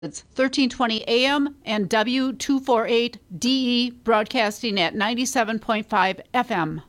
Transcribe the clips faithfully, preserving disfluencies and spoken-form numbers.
It's thirteen twenty A M and W two forty-eight D E broadcasting at ninety-seven point five F M.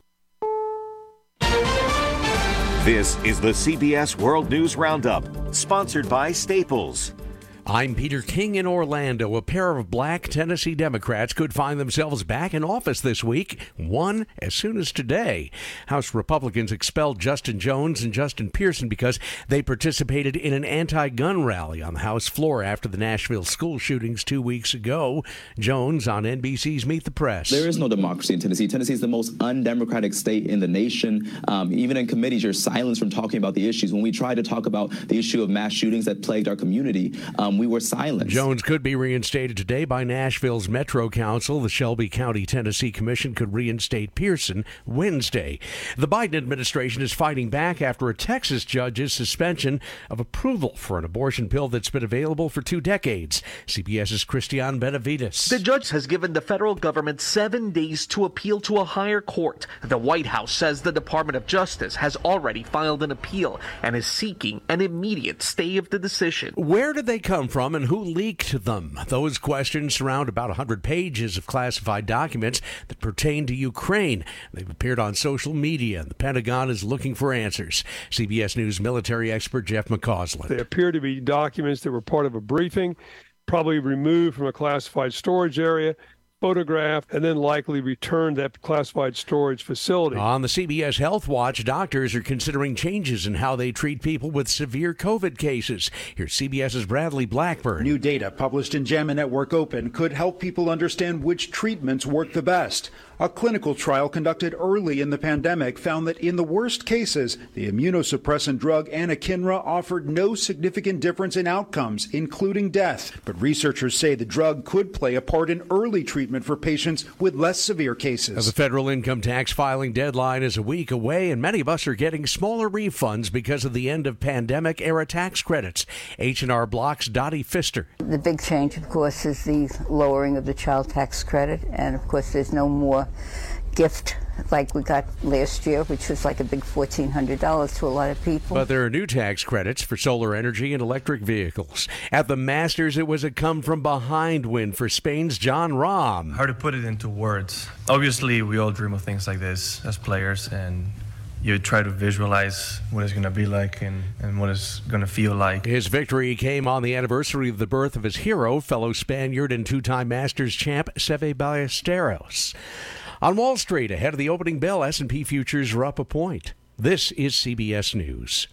This is the C B S World News Roundup, sponsored by Staples. I'm Peter King in Orlando. A pair of black Tennessee Democrats could find themselves back in office this week, one as soon as today. House Republicans expelled Justin Jones and Justin Pearson because they participated in an anti-gun rally on the House floor after the Nashville school shootings two weeks ago. Jones on N B C's Meet the Press. There is no democracy in Tennessee. Tennessee is the most undemocratic state in the nation. Um, even in committees, you're silenced from talking about the issues. When we tried to talk about the issue of mass shootings that plagued our community, um, we were silent. Jones could be reinstated today by Nashville's Metro Council. The Shelby County, Tennessee Commission could reinstate Pearson Wednesday. The Biden administration is fighting back after a Texas judge's suspension of approval for an abortion pill that's been available for two decades. CBS's Christian Benavides. The judge has given the federal government seven days to appeal to a higher court. The White House says the Department of Justice has already filed an appeal and is seeking an immediate stay of the decision. Where did they come from and who leaked them? Those questions surround about one hundred pages of classified documents that pertain to Ukraine. They've appeared on social media, and the Pentagon is looking for answers. C B S News military expert Jeff McCausland. They appear to be documents that were part of a briefing, probably removed from a classified storage area, photographed, and then likely returned to that classified storage facility. On the C B S Health Watch, doctors are considering changes in how they treat people with severe COVID cases. Here's CBS's Bradley Blackburn. New data published in JAMA Network Open could help people understand which treatments work the best. A clinical trial conducted early in the pandemic found that in the worst cases, the immunosuppressant drug anakinra offered no significant difference in outcomes, including death. But researchers say the drug could play a part in early treatment for patients with less severe cases. The federal income tax filing deadline is a week away, and many of us are getting smaller refunds because of the end of pandemic-era tax credits. H and R Block's Dottie Pfister. The big change, of course, is the lowering of the child tax credit, and of course there's no more gift like we got last year, which was like a big fourteen hundred dollars to a lot of people. But there are new tax credits for solar energy and electric vehicles. At the Masters, it was a come-from-behind win for Spain's John Rahm. Hard to put it into words. Obviously, we all dream of things like this as players, and you try to visualize what it's going to be like and, and what it's going to feel like. His victory came on the anniversary of the birth of his hero, fellow Spaniard and two-time Masters champ Seve Ballesteros. On Wall Street, ahead of the opening bell, S and P futures are up a point. This is C B S News.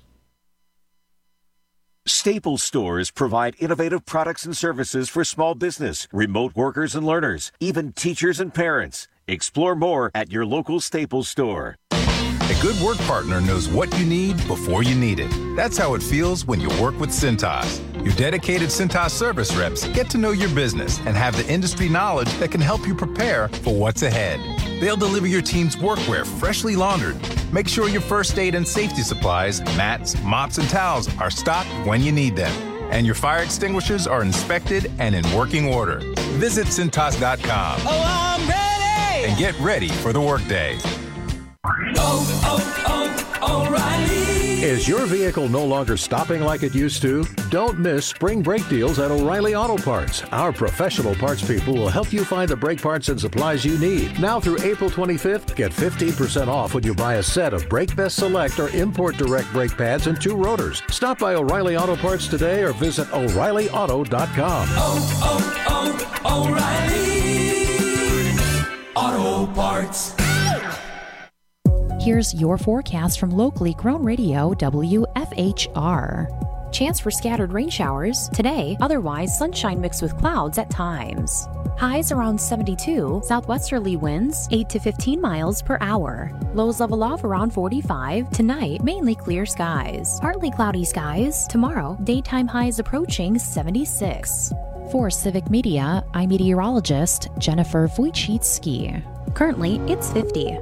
Staples stores provide innovative products and services for small business, remote workers and learners, even teachers and parents. Explore more at your local Staples store. A good work partner knows what you need before you need it. That's how it feels when you work with Cintas. Your dedicated Cintas service reps get to know your business and have the industry knowledge that can help you prepare for what's ahead. They'll deliver your team's workwear freshly laundered. Make sure your first aid and safety supplies, mats, mops, and towels are stocked when you need them. And your fire extinguishers are inspected and in working order. Visit Cintas dot com. Oh, I'm ready! And get ready for the workday. Oh, oh, oh, O'Reilly! Is your vehicle no longer stopping like it used to? Don't miss spring brake deals at O'Reilly Auto Parts. Our professional parts people will help you find the brake parts and supplies you need. Now through April twenty-fifth, get fifteen percent off when you buy a set of Brake Best Select or Import Direct brake pads and two rotors. Stop by O'Reilly Auto Parts today or visit O'Reilly Auto dot com. Oh, oh, oh, O'Reilly Auto Parts. Here's your forecast from locally grown radio W F H R. Chance for scattered rain showers today, otherwise sunshine mixed with clouds at times. Highs around seventy-two, southwesterly winds eight to fifteen miles per hour. Lows level off around forty-five. Tonight, mainly clear skies. Partly cloudy skies. Tomorrow, daytime highs approaching seventy-six. For Civic Media, I'm meteorologist Jennifer Wojcicki. Currently, it's fifty.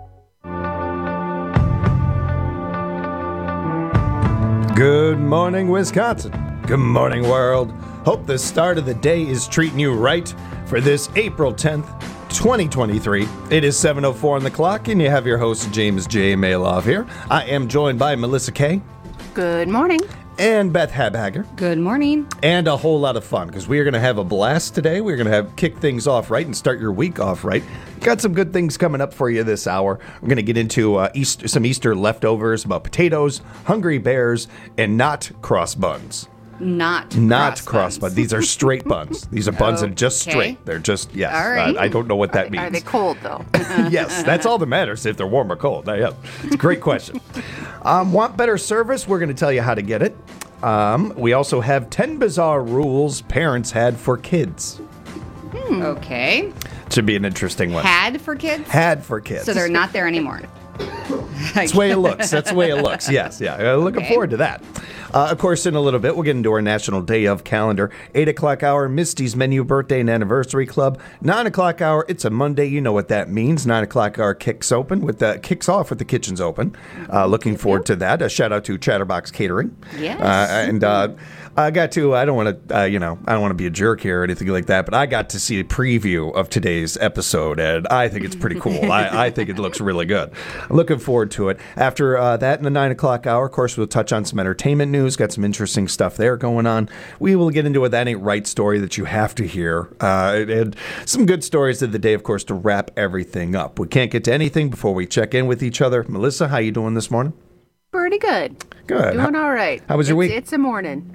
Good morning, Wisconsin. Good morning, world. Hope the start of the day is treating you right for this April tenth, twenty twenty-three. It is seven oh four on the clock, and you have your host, James J. Maloff here. I am joined by Melissa Kay. Good morning. And Beth Habhager. Good morning. And a whole lot of fun, because we are going to have a blast today. We're going to have kick things off right and start your week off right. Got some good things coming up for you this hour. We're going to get into uh, Easter, some Easter leftovers about potatoes, hungry bears, and not cross buns. Not Not cross, cross buns. buns. These are straight buns. These are buns that are just Okay. straight. They're just, yes. All right. I, I don't know what that Are means. they cold, though? Yes, that's all that matters if they're warm or cold. Uh, yeah. It's a great question. Um, want better service? We're going to tell you how to get it. Um, we also have ten bizarre rules parents had for kids. Hmm. Okay. Should be an interesting one. Had for kids? Had for kids. So they're not there anymore. That's the way it looks. That's the way it looks. Yes, yeah. Uh, looking Okay. forward to that. Uh, of course, in a little bit, we'll get into our National Day of calendar. eight o'clock hour, Misty's Menu Birthday and Anniversary Club. nine o'clock hour, it's a Monday. You know what that means. nine o'clock hour kicks open with the kicks off with the kitchens open. Uh, looking forward to that. A shout out to Chatterbox Catering. Yes. Uh, and uh, I got to, I don't want to, uh, you know, I don't want to be a jerk here or anything like that, but I got to see a preview of today's episode, and I think it's pretty cool. I, I think it looks really good. I'm looking forward to it. After uh, that, in the nine o'clock hour, of course, we'll touch on some entertainment news. Got some interesting stuff there going on. We will get into a That Ain't Right story that you have to hear, uh, and some good stories of the day, of course, to wrap everything up. We can't get to anything before we check in with each other. Melissa, how you doing this morning? Pretty good. Good. Doing How- all right. how was your It's- week? It's a morning.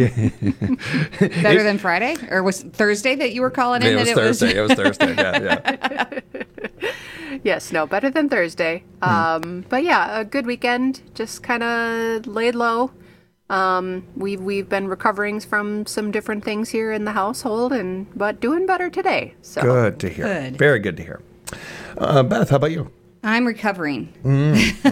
Better than Friday? Or was it Thursday that you were calling in? It was that Thursday. It was Thursday. Yeah, yeah. Yes, no, better than Thursday. Hmm. Um, but yeah, a good weekend. Just kind of laid low. Um, we've we've been recovering from some different things here in the household, and but doing better today. So Good to hear. Good. Very good to hear. Uh, Beth, how about you? I'm recovering. Mm,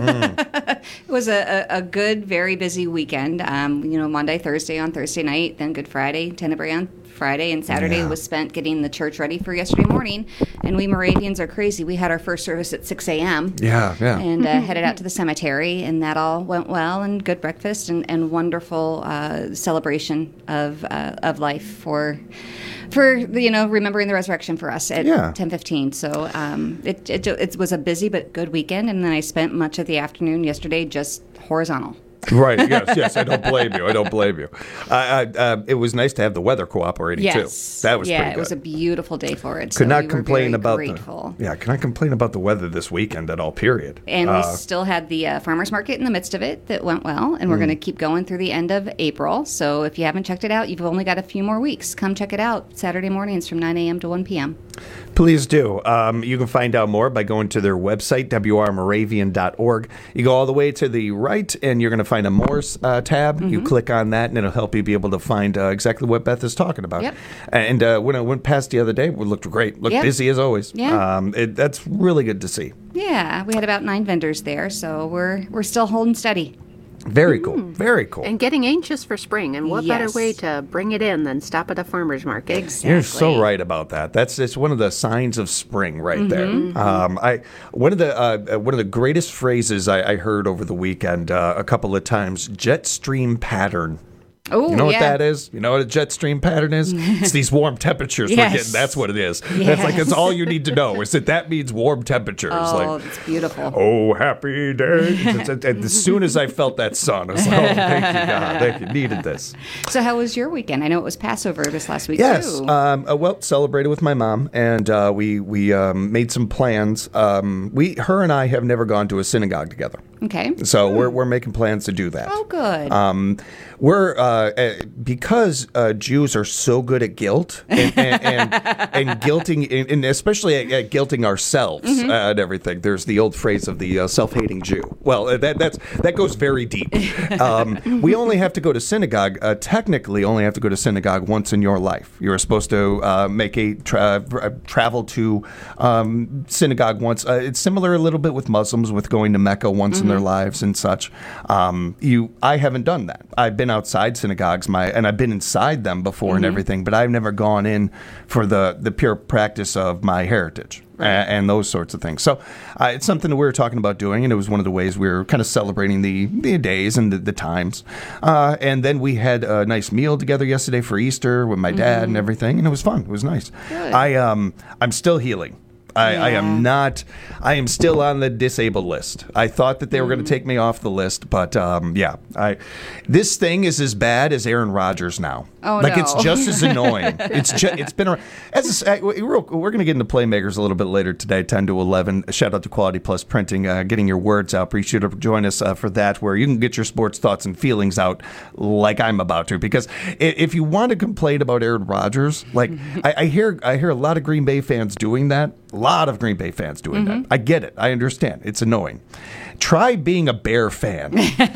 mm. It was a, a, a good, very busy weekend. Um, you know, Monday, Thursday on Thursday night, then Good Friday, Tenebrae on Friday, and Saturday Yeah. was spent getting the church ready for yesterday morning. And we Moravians are crazy. We had our first service at six a.m. Yeah, yeah. and uh, headed out to the cemetery, and that all went well, and good breakfast, and, and wonderful uh, celebration of uh, of life for for you know remembering the resurrection for us at Yeah. ten fifteen. So um, it, it it was a busy but good weekend, and then I spent much of the afternoon yesterday just horizontal. Right. Yes. Yes. I don't blame you. I don't blame you. I, I, uh, it was nice to have the weather cooperating Yes, too. That was yeah, pretty it good. was a beautiful day for it. Could so not we were complain very about grateful. the yeah. Can I complain about the weather this weekend at all? Period. And Uh, we still had the uh, farmers market in the midst of it that went well, and we're Mm. going to keep going through the end of April. So if you haven't checked it out, you've only got a few more weeks. Come check it out Saturday mornings from nine a.m. to one p.m. Please do. Um, you can find out more by going to their website, w r moravian dot org. You go all the way to the right, and you're going to find a More's uh, tab. You Mhm. click on that, and it'll help you be able to find uh, exactly what Beth is talking about. Yep. And uh, when I went past the other day, it looked great. Looked Yep. busy as always. Yeah. Um, it, that's really good to see. Yeah, we had about nine vendors there, so we're we're still holding steady. Very cool. Very cool. And getting anxious for spring, and what better Yes. way to bring it in than stop at a farmer's market? You're so right about that. That's it's one of the signs of spring right Mhm. there. Mhm. Um, I one of the uh, one of the greatest phrases I, I heard over the weekend uh, a couple of times: jet stream pattern. Oh, you know what yeah. that is? You know what a jet stream pattern is? It's these warm temperatures we're Yes. getting. That's what it is. That's like Yes. it's all you need to know is that that means warm temperatures. Oh, like, it's beautiful. oh, happy day! It's- it's- and as soon as I felt that sun, I was like, oh, thank you, God, thank you. Needed this. So how was your weekend? I know it was Passover this last week Yes. too. Um, uh, well, celebrated with my mom, and uh, we we um, made some plans. Um, we, her, and I have never gone to a synagogue together, okay. so we're we're making plans to do that. Oh, good. Um, we're uh, uh, because uh, Jews are so good at guilt and and, and, and guilting, and, and especially at, at guilting ourselves Mhm. uh, and everything. There's the old phrase of the uh, self-hating Jew. Well, uh, that that's that goes very deep. Um, we only have to go to synagogue. Uh, technically, only have to go to synagogue once in your life. You're supposed to uh, make a tra- uh, travel to um, synagogue once. Uh, it's similar a little bit with Muslims with going to Mecca once in their Mhm. lives and such. Um, you, I haven't done that. I've been outside synagogues, my and I've been inside them before and Mhm. everything, but I've never gone in for the the pure practice of my heritage. a- And those sorts of things. So uh, it's something that we were talking about doing, and it was one of the ways we were kind of celebrating the, the days and the, the times. Uh, and then we had a nice meal together yesterday for Easter with my dad and Mhm. everything, and it was fun. It was nice. Good. I um I'm still healing. I, Yeah. I am not. I am still on the disabled list. I thought that they were going to take me off the list, but um, yeah, I. This thing is as bad as Aaron Rodgers now. Oh, like no. it's just as annoying. It's ju- it's been a, as a, we're, we're going to get into Playmakers a little bit later today, ten to eleven. Shout out to Quality Plus Printing, uh, getting your words out. Appreciate you to join us uh, for that, where you can get your sports thoughts and feelings out like I'm about to. Because i- if you want to complain about Aaron Rodgers, like I, I hear, I hear a lot of Green Bay fans doing that. A lot of Green Bay fans doing Mm-hmm. that. I get it. I understand. It's annoying. Try being a Bear fan.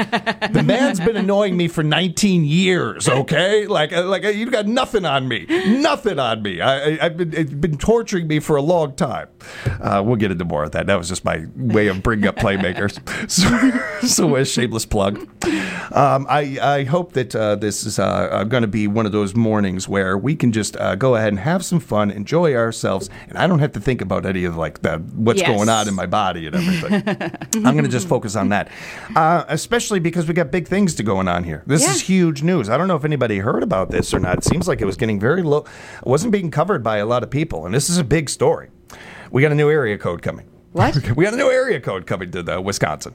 The man's been annoying me for nineteen years. Okay, like like you got nothing on me, nothing on me. I, I, I've been it's been torturing me for a long time. Uh, we'll get into more of that. That was just my way of bringing up Playmakers. So, so a shameless plug. Um, I I hope that uh, this is uh, going to be one of those mornings where we can just uh, go ahead and have some fun, enjoy ourselves, and I don't have to think about any of like the what's Yes. going on in my body and everything. I'm going to just focus on that, uh, especially because we got big things to going on here. This Yeah. is huge news. I don't know if anybody heard about this or not. It seems like it was getting very low. It wasn't being covered by a lot of people, and this is a big story. We got a new area code coming. What? We got a new area code coming to the Wisconsin.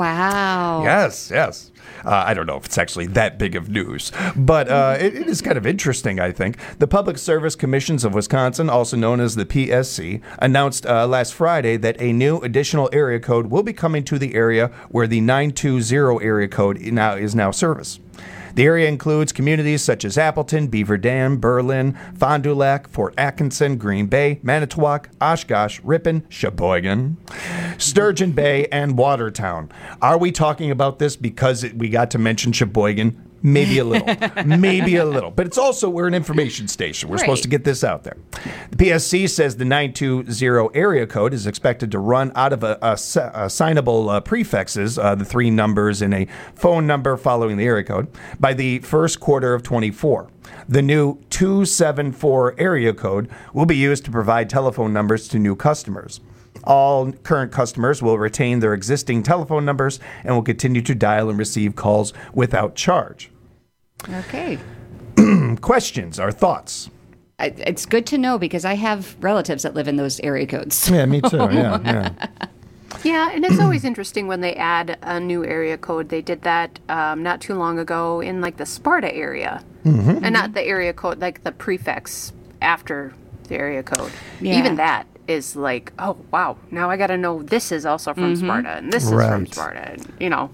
Wow. Yes, yes. Uh, I don't know if it's actually that big of news, but uh, it, it is kind of interesting, I think. The Public Service Commissions of Wisconsin, also known as the P S C, announced uh, last Friday that a new additional area code will be coming to the area where the nine two zero area code now is now service. The area includes communities such as Appleton, Beaver Dam, Berlin, Fond du Lac, Fort Atkinson, Green Bay, Manitowoc, Oshkosh, Ripon, Sheboygan, Sturgeon Bay, and Watertown. Are we talking about this because it, we got to mention Sheboygan? Maybe a little. Maybe a little. But it's also, we're an information station. We're Right. supposed to get this out there. The P S C says the nine two zero area code is expected to run out of a, a, a signable uh, prefixes, uh, the three numbers in a phone number following the area code, by the first quarter of twenty-four. The new two seven four area code will be used to provide telephone numbers to new customers. All current customers will retain their existing telephone numbers and will continue to dial and receive calls without charge. Okay. Questions or thoughts? I- It's good to know because I have relatives that live in those area codes. Yeah, me too. Yeah, yeah. Yeah, and it's always interesting when they add a new area code. They did that um, not too long ago in like the Sparta area, Mhm. and not the area code, like the prefix after the area code. Yeah. Even that is like, oh wow, now I got to know this is also from Mhm. Sparta, and this is from Right. Sparta, and, you know.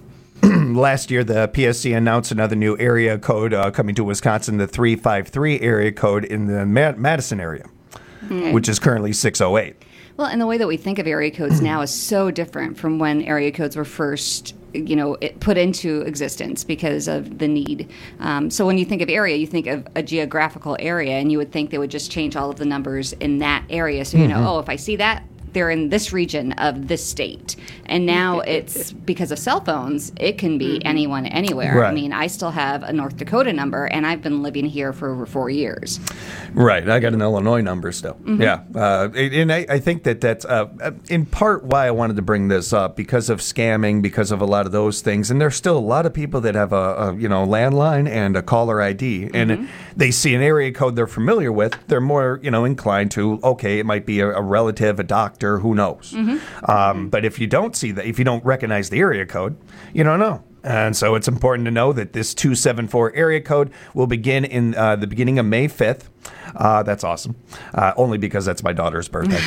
Last year, the P S C announced another new area code uh, coming to Wisconsin, the three five three area code in the Ma- Madison area, Okay. which is currently six oh eight. Well, and the way that we think of area codes now is so different from when area codes were first, you know, it put into existence because of the need. Um, so when you think of area, you think of a geographical area, and you would think they would just change all of the numbers in that area. So you know, Mhm. oh, if I see that, they're in this region of this state. And now it's because of cell phones, it can be anyone, anywhere. I Right. mean, I still have a North Dakota number, and I've been living here for over four years. Right. I got an Illinois number still. Mhm. Yeah. Uh, and I, I think that that's uh, in part why I wanted to bring this up, because of scamming, because of a lot of those things. And there's still a lot of people that have a, a you know landline and a caller I D, and they see an area code they're familiar with. They're more you know inclined to, okay, it might be a, a relative, a doctor, who knows. Um, but if you don't see that, if you don't recognize the area code, you don't know. And so it's important to know that this two seven four area code will begin in uh, the beginning of May fifth. Uh, that's awesome. Uh, only because that's my daughter's birthday.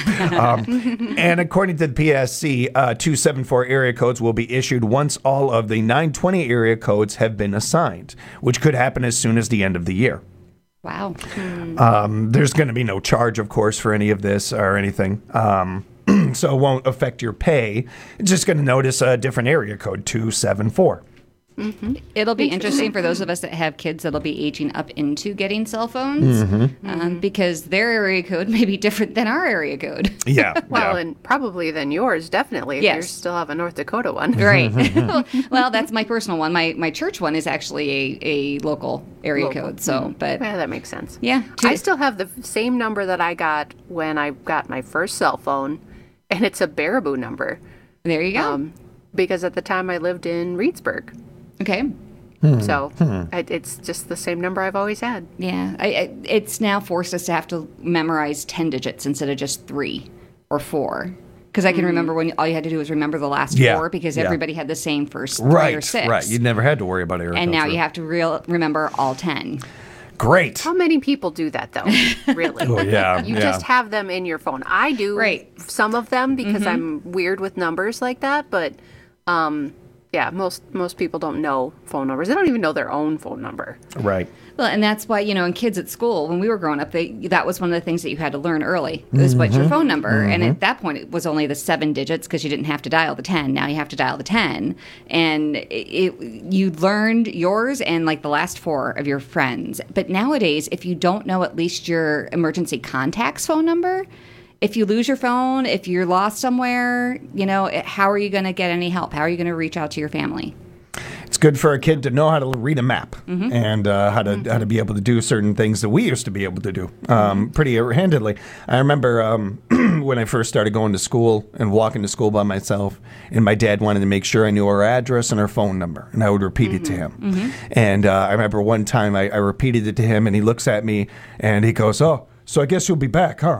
um, and according to the P S C, uh, two seven four area codes will be issued once all of the nine twenty area codes have been assigned, which could happen as soon as the end of the year. Wow. Um, there's going to be no charge, of course, for any of this or anything. Um, so it won't affect your pay. It's just going to notice a different area code, two seven four. Mm-hmm. It'll be interesting for those of us that have kids that'll be aging up into getting cell phones Mhm. um, because their area code may be different than our area code. Yeah. Well, and probably than yours, definitely. If Yes. you still have a North Dakota one. Right. Well, that's my personal one. My my church one is actually a, a local area Local. code. So, but Yeah, that makes sense. yeah, I still have the same number that I got when I got my first cell phone, and it's a Baraboo number. There you go. Um, because at the time I lived in Reedsburg. Okay. So it, it's just the same number I've always had. Yeah, I, I, it's now forced us to have to memorize ten digits instead of just three or four. Because I can remember when all you had to do was remember the last Yeah, four because yeah. everybody had the same first three Right, or six. right. You never had to worry about area And now code you for- have to real remember all ten. Great. How many people do that, though? Really? Oh, yeah, You yeah. just have them in your phone. I do Right. some of them because Mhm. I'm weird with numbers like that, but um, yeah, most most people don't know phone numbers. They don't even know their own phone number. Right. Well, and that's why, you know, in kids at school, when we were growing up, they, that was one of the things that you had to learn early. It was what's your Mhm. phone number. And Mhm. at that point, it was only the seven digits because you didn't have to dial the ten. Now you have to dial the ten. And it, it, you learned yours and like the last four of your friends. But nowadays, if you don't know at least your emergency contact's phone number, if you lose your phone, if you're lost somewhere, you know, how are you going to get any help? How are you going to reach out to your family? It's good for a kid to know how to read a map Mhm. and uh, how to how to be able to do certain things that we used to be able to do um, pretty handedly. I remember um, when I first started going to school and walking to school by myself, and my dad wanted to make sure I knew our address and our phone number, and I would repeat it to him. Mm-hmm. And uh, I remember one time I, I repeated it to him, and he looks at me and he goes, "Oh, so I guess you'll be back, huh?"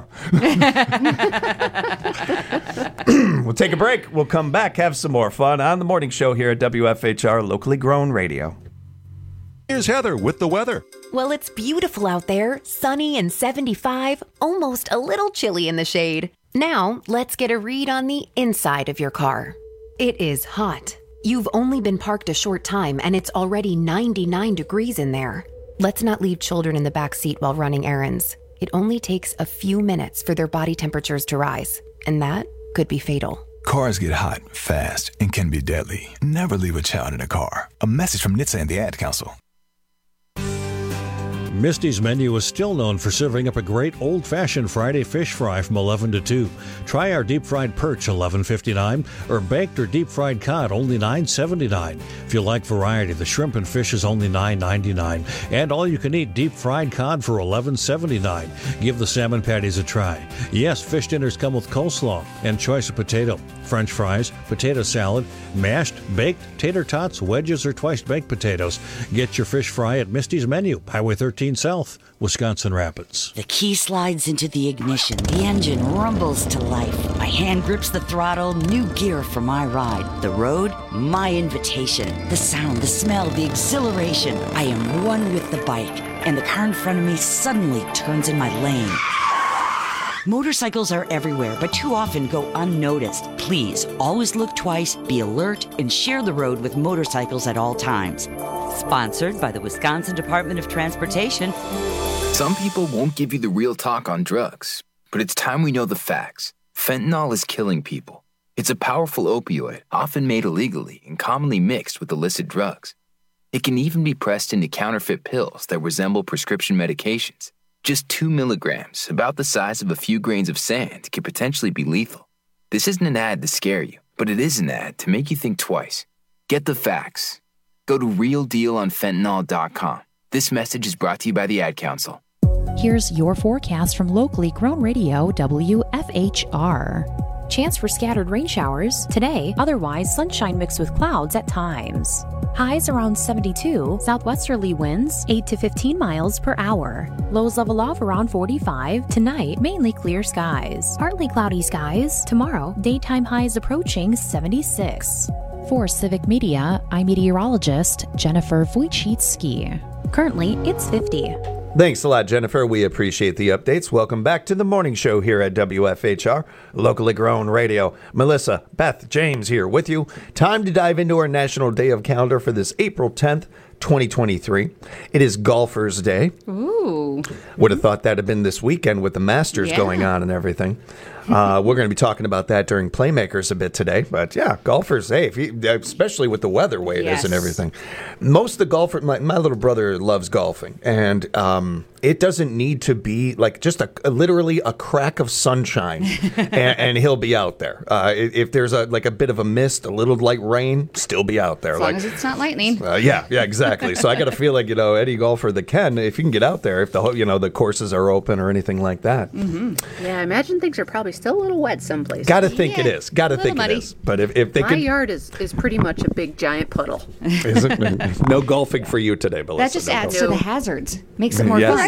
We'll take a break. We'll come back, have some more fun on the morning show here at W F H R, locally grown radio. Here's Heather with the weather. Well, it's beautiful out there, sunny and seventy-five, almost a little chilly in the shade. Now, let's get a read on the inside of your car. It is hot. You've only been parked a short time and it's already ninety-nine degrees in there. Let's not leave children in the back seat while running errands. It only takes a few minutes for their body temperatures to rise, and that could be fatal. Cars get hot, fast, and can be deadly. Never leave a child in a car. A message from N H T S A and the Ad Council. Misty's Menu is still known for serving up a great old-fashioned Friday fish fry from eleven to two. Try our deep-fried perch, eleven fifty-nine, or baked or deep-fried cod, only nine seventy-nine. If you like variety, the shrimp and fish is only nine ninety-nine, and all-you-can-eat deep-fried cod for eleven seventy-nine. Give the salmon patties a try. Yes, fish dinners come with coleslaw and choice of potato, French fries, potato salad, mashed, baked, tater tots, wedges, or twice-baked potatoes. Get your fish fry at Misty's Menu, Highway thirteen South, Wisconsin Rapids. The key slides into the ignition. The engine rumbles to life. My hand grips the throttle. New gear for my ride. The road, my invitation. The sound, the smell, the exhilaration. I am one with the bike, and the car in front of me suddenly turns in my lane. Motorcycles are everywhere, but too often go unnoticed. Please, always look twice, be alert, and share the road with motorcycles at all times. Sponsored by the Wisconsin Department of Transportation. Some people won't give you the real talk on drugs, but it's time we know the facts. Fentanyl is killing people. It's a powerful opioid, often made illegally and commonly mixed with illicit drugs. It can even be pressed into counterfeit pills that resemble prescription medications. Just two milligrams, about the size of a few grains of sand, can potentially be lethal. This isn't an ad to scare you, but it is an ad to make you think twice. Get the facts. Go to real deal on fentanyl dot com. This message is brought to you by the Ad Council. Here's your forecast from locally grown radio W F H R. Chance for scattered rain showers today, otherwise sunshine mixed with clouds at times. Highs around seventy-two, southwesterly winds eight to fifteen miles per hour. Lows level off around forty-five. Tonight, mainly clear skies. Partly cloudy skies. Tomorrow, daytime highs approaching seventy-six. For Civic Media, I'm meteorologist Jennifer Wojcicki. Currently, it's fifty. Thanks a lot, Jennifer. We appreciate the updates. Welcome back to the morning show here at W F H R, locally grown radio. Melissa, Beth, James here with you. Time to dive into our National Day of Calendar for this April tenth, twenty twenty-three. It is Golfer's Day. Ooh. Would have thought that had been this weekend with the Masters Yeah. going on and everything. Uh, we're going to be talking about that during Playmakers a bit today. But yeah, golfers, hey, if you, especially with the weather way it is and Yes. everything. Most of the golfers, my, my little brother loves golfing. And um, it doesn't need to be like just a, a literally a crack of sunshine and, and he'll be out there. Uh, if if there's a like a bit of a mist, a little light rain, still be out there. As like, long as it's not lightning. uh, yeah, yeah, exactly. So I got to feel like, you know, any golfer that can, if you can get out there, if the whole- you know the courses are open or anything like that. Mm-hmm. Yeah, I imagine things are probably still a little wet someplace. Got to think it is. Got to little think muddy. it is. But if, if they My could, yard is, is pretty much a big giant puddle. isn't no golfing for you today, Melissa. That just No adds golfing. to the hazards. Makes it more Yes. fun.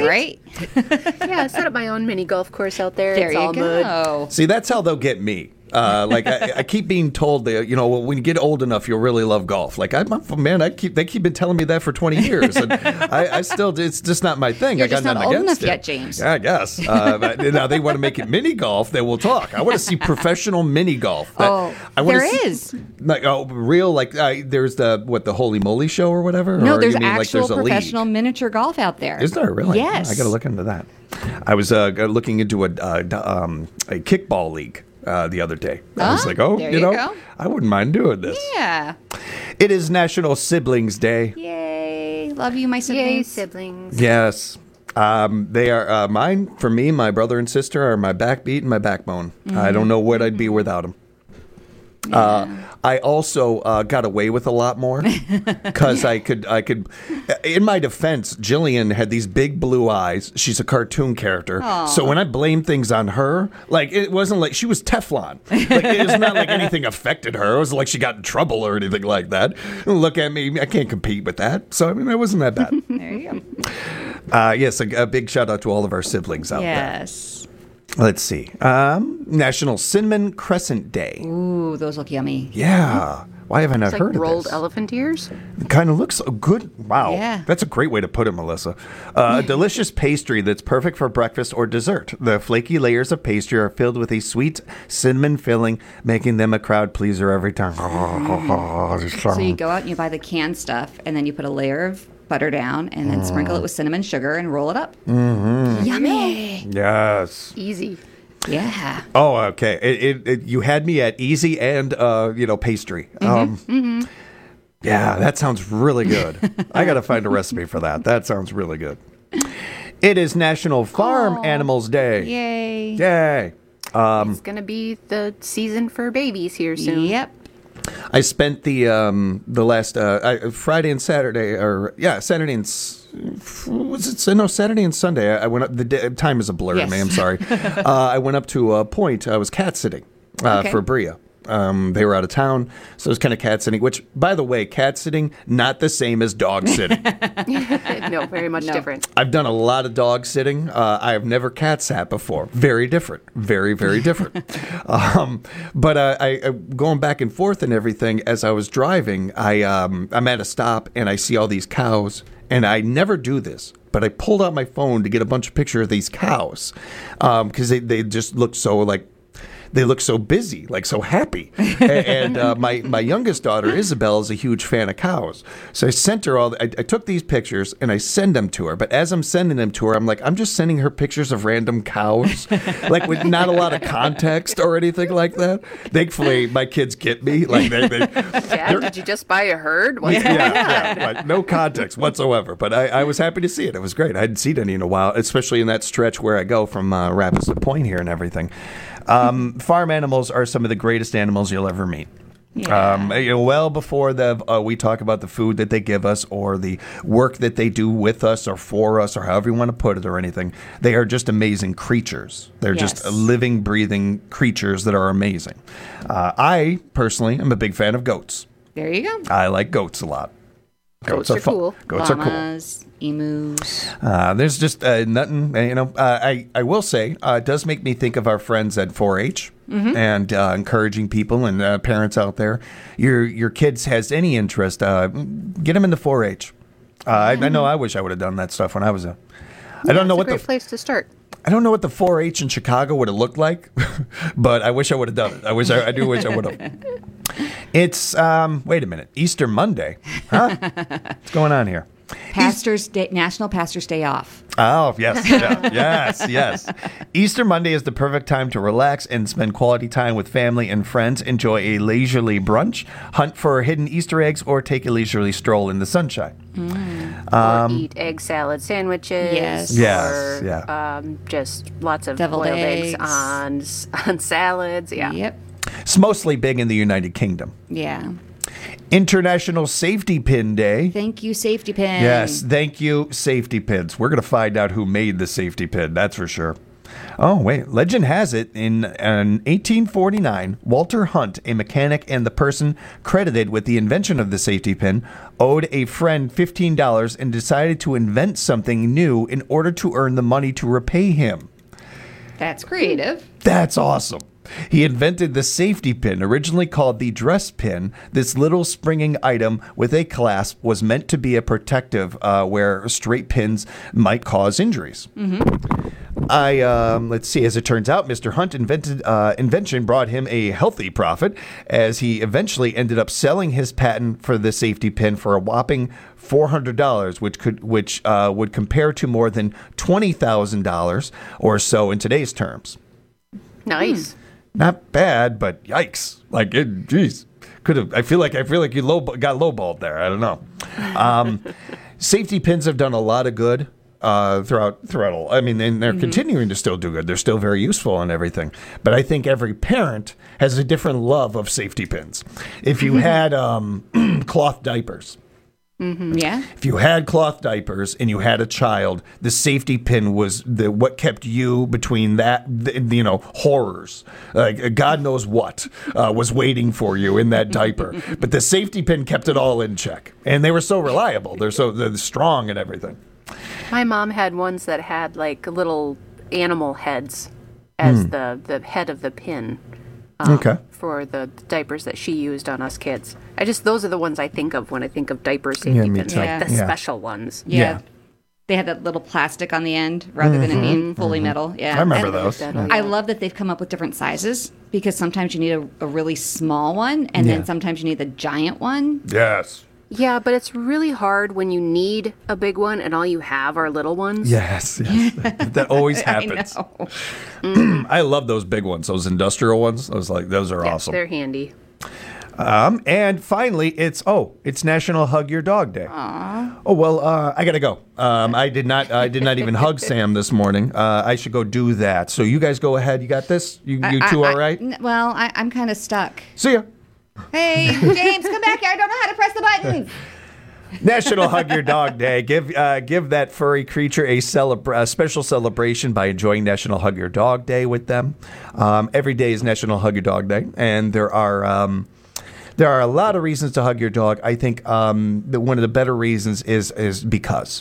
right? Yeah, I set up my own mini golf course out there. There it's you all go. mud. See, that's how they'll get me. Uh, like I, I keep being told that, you know, when you get old enough, you'll really love golf. Like I'm, man, I keep they keep been telling me that for twenty years, and I, I still, it's just not my thing. You're I got just not nothing old against enough it. yet, James. Yeah, I guess. Uh, but now they want to make it mini golf. Then we'll talk. I want to see professional mini golf. That- Oh, I wanna there see- is. Like oh, real like uh, there's the what the Holy Moly show or whatever. No, or there's you mean, actual like, there's a league? professional miniature golf out there. Is there really? Yes. I got to look into that. I was uh, looking into a uh, d- um, a kickball league uh, the other day. I was Ah, like, oh, there you you know, go. I wouldn't mind doing this. Yeah. It is National Siblings Day. Yay. Love you, my Yay, siblings. siblings. Yes. Um, they are uh, mine, for me, my brother and sister are my backbeat and my backbone. I don't know what I'd be without them. Uh, I also uh, got away with a lot more because I could, I could. In my defense, Jillian had these big blue eyes. She's a cartoon character, Aw. so when I blamed things on her, like it wasn't like she was Teflon. Like it's not like anything affected her. It was like she got in trouble or anything like that. Look at me, I can't compete with that. So I mean, it wasn't that bad. There you go. Uh, yes, a, a big shout out to all of our siblings out Yes. there. Let's see. Um, National Cinnamon Crescent Day. Ooh, those look yummy. Yeah. Why have I not It's like heard rolled of this? elephant ears. It kind of looks good. Wow. Yeah. That's a great way to put it, Melissa. Uh, a delicious pastry that's perfect for breakfast or dessert. The flaky layers of pastry are filled with a sweet cinnamon filling, making them a crowd pleaser every time. So you go out and you buy the canned stuff, and then you put a layer of butter down, and then sprinkle it with cinnamon sugar and roll it up. Mm-hmm. Yummy. Yes. Easy. Yeah. Oh, okay. It, it, it, you had me at easy and, uh, you know, pastry. Um, Mm-hmm. Yeah, that sounds really good. I got to find a recipe for that. That sounds really good. It is National Farm Animals Day. Yay. Yay. Um, It's going to be the season for babies here soon. Yep. I spent the um, the last uh, I, Friday and Saturday, or yeah, Saturday and s- was it no Saturday and Sunday. I, I went up. The day, time is a blur, Yes. man. I'm sorry. uh, I went up to a point. I was cat sitting uh, Okay. for Bria. Um, they were out of town, so it was kind of cat sitting. Which, by the way, cat sitting not the same as dog sitting. No, very much No. different. I've done a lot of dog sitting. Uh, I have never cat sat before. Very different. Very, very different. um, but uh, I, I going back and forth and everything as I was driving. I um, I'm at a stop and I see all these cows, and I never do this. But I pulled out my phone to get a bunch of pictures of these cows because they, they just look so like. They look so busy, like so happy. and and uh, my, my youngest daughter, Isabel, is a huge fan of cows. So I sent her all, the, I, I took these pictures and I send them to her. But as I'm sending them to her, I'm like, I'm just sending her pictures of random cows, like with not a lot of context or anything like that. Thankfully, my kids get me. Like they, they, Dad, did you just buy a herd? What's going on? yeah, yeah, right. No context whatsoever. But I, I was happy to see it. It was great. I hadn't seen any in a while, especially in that stretch where I go from uh, Rapids to Point here and everything. Um, farm animals are some of the greatest animals you'll ever meet. Yeah. Um, you know, well before the uh, we talk about the food that they give us or the work that they do with us or for us or however you want to put it or anything, they are just amazing creatures. They're Yes. just living, breathing creatures that are amazing. Uh, I personally am a big fan of goats. There you go. I like goats a lot. Goats are fun. cool. Goats are cool. Llamas, emus. Uh, there's just uh, nothing, uh, you know. Uh, I I will say uh, it does make me think of our friends at four H Mhm. and uh, encouraging people and uh, parents out there. Your your kids has any interest, uh, get them into four H. Uh, I, I know I wish I would have done that stuff when I was a. I don't know It's what a great the place to start. I don't know what the four H in Chicago would have looked like, but I wish I would have done it. I wish I, I do wish I would have. It's um. Wait a minute, Easter Monday, huh? What's going on here? Pastors Day, National Pastors Day off. Oh, yes, yeah, yes, yes. Easter Monday is the perfect time to relax and spend quality time with family and friends, enjoy a leisurely brunch, hunt for hidden Easter eggs, or take a leisurely stroll in the sunshine. Mm. Um, or eat egg salad sandwiches. Yes. Yes, Or, yeah. Um, just lots of Deviled boiled eggs. eggs, on s- on salads. Yeah. Yep. It's mostly big in the United Kingdom. Yeah. International Safety Pin Day. Thank you, safety pin. Yes, thank you, safety pins. We're going to find out who made the safety pin, that's for sure. Oh, wait. Legend has it, in, in eighteen forty-nine, Walter Hunt, a mechanic and the person credited with the invention of the safety pin, owed a friend fifteen dollars and decided to invent something new in order to earn the money to repay him. That's creative. That's awesome. He invented the safety pin, originally called the dress pin. This little springing item with a clasp was meant to be a protective uh, where straight pins might cause injuries. Mm-hmm. I um, let's see. As it turns out, Mister Hunt invented uh, invention brought him a healthy profit, as he eventually ended up selling his patent for the safety pin for a whopping four hundred dollars, which could which uh, would compare to more than twenty thousand dollars or so in today's terms. Nice. Not bad, but yikes! Like, it, geez, could have. I feel like I feel like you low got lowballed there. I don't know. Um, safety pins have done a lot of good uh, throughout throughout. All, I mean, and they're mm-hmm. continuing to still do good. They're still very useful and everything. But I think every parent has a different love of safety pins. If you had um, cloth diapers. Mm-hmm. Yeah. If you had cloth diapers and you had a child, the safety pin was the what kept you between that, the, you know, horrors. Like God knows what uh, was waiting for you in that diaper. But the safety pin kept it all in check, and they were so reliable. They're so they're strong and everything. My mom had ones that had like little animal heads as mm. the the head of the pin. Um, okay. For the diapers that she used on us kids. I just, those are the ones I think of when I think of diaper safety Yeah, me pins, too. like Yeah. the Yeah. special ones. Yeah. Yeah. They had that little plastic on the end rather than it being fully metal. Yeah. I remember And those. I love that they've come up with different sizes, because sometimes you need a, a really small one, and Yeah. then sometimes you need the giant one. Yes. Yeah, but it's really hard when you need a big one and all you have are little ones. Yes. Yes. That always happens. I know. I love those big ones, those industrial ones. Those like those are Yeah, awesome. they're handy. Um, and finally, it's oh, it's National Hug Your Dog Day. Aww. Oh well, uh, I gotta go. Um, I did not, I did not even hug Sam this morning. Uh, I should go do that. So you guys go ahead. You got this. You, you I- two I- all right? I- well, I, I'm kind of stuck. See ya. Hey, James, come back here. I don't know how to press the buttons. National Hug Your Dog Day. Give uh, give that furry creature a, celebra- a special celebration by enjoying National Hug Your Dog Day with them. Um, every day is National Hug Your Dog Day, and there are um, there are a lot of reasons to hug your dog. I think um, that one of the better reasons is is because.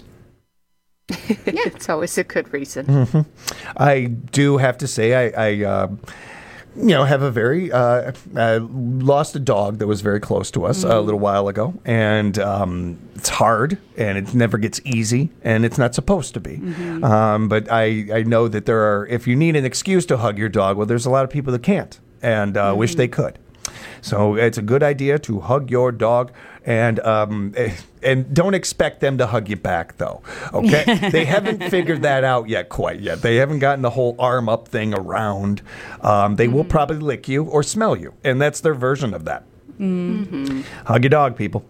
Yeah, it's always a good reason. Mm-hmm. I do have to say, I, I uh, you know, have a very uh, uh, lost a dog that was very close to us mm. a little while ago, and um, it's hard, and it never gets easy, and it's not supposed to be. Mm-hmm. Um, but I, I know that there are, if you need an excuse to hug your dog, well, there's a lot of people that can't, and uh, mm-hmm. wish they could. So it's a good idea to hug your dog, and um, and don't expect them to hug you back, though. Okay, they haven't figured that out yet, quite yet. They haven't gotten the whole arm up thing around. Um, they mm-hmm. will probably lick you or smell you, and that's their version of that. Mm-hmm. Hug your dog, people.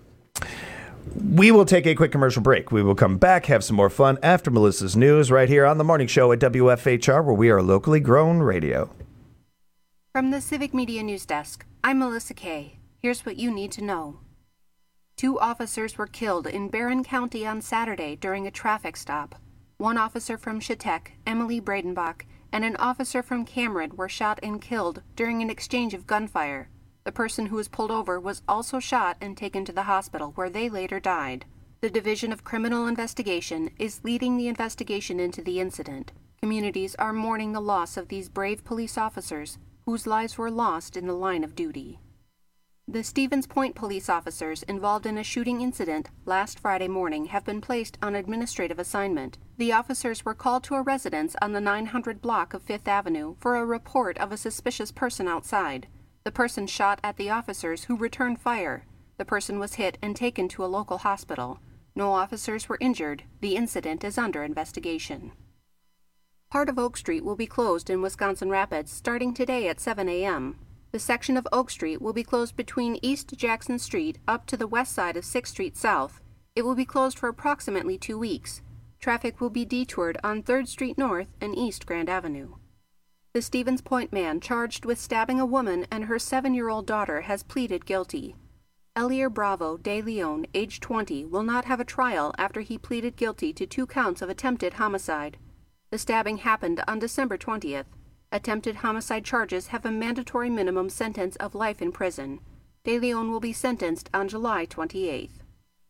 We will take a quick commercial break. We will come back, have some more fun after Melissa's news right here on the morning show at W F H R, where we are locally grown radio. From the Civic Media News Desk, I'm Melissa Kay. Here's what you need to know. Two officers were killed in Barron County on Saturday during a traffic stop. One officer from Chetek, Emily Bradenbach, and an officer from Cameron were shot and killed during an exchange of gunfire. The person who was pulled over was also shot and taken to the hospital, where they later died. The Division of Criminal Investigation is leading the investigation into the incident. Communities are mourning the loss of these brave police officers whose lives were lost in the line of duty. The Stevens Point police officers involved in a shooting incident last Friday morning have been placed on administrative assignment. The officers were called to a residence on the nine hundred block of Fifth Avenue for a report of a suspicious person outside. The person shot at the officers, who returned fire. The person was hit and taken to a local hospital. No officers were injured. The incident is under investigation. Part of Oak Street will be closed in Wisconsin Rapids starting today at seven a.m. The section of Oak Street will be closed between East Jackson Street up to the west side of sixth Street South. It will be closed for approximately two weeks. Traffic will be detoured on third Street North and East Grand Avenue. The Stevens Point man charged with stabbing a woman and her seven-year-old daughter has pleaded guilty. Elier Bravo de Leon, age twenty, will not have a trial after he pleaded guilty to two counts of attempted homicide. The stabbing happened on December twentieth. Attempted homicide charges have a mandatory minimum sentence of life in prison. De Leon will be sentenced on July twenty-eighth.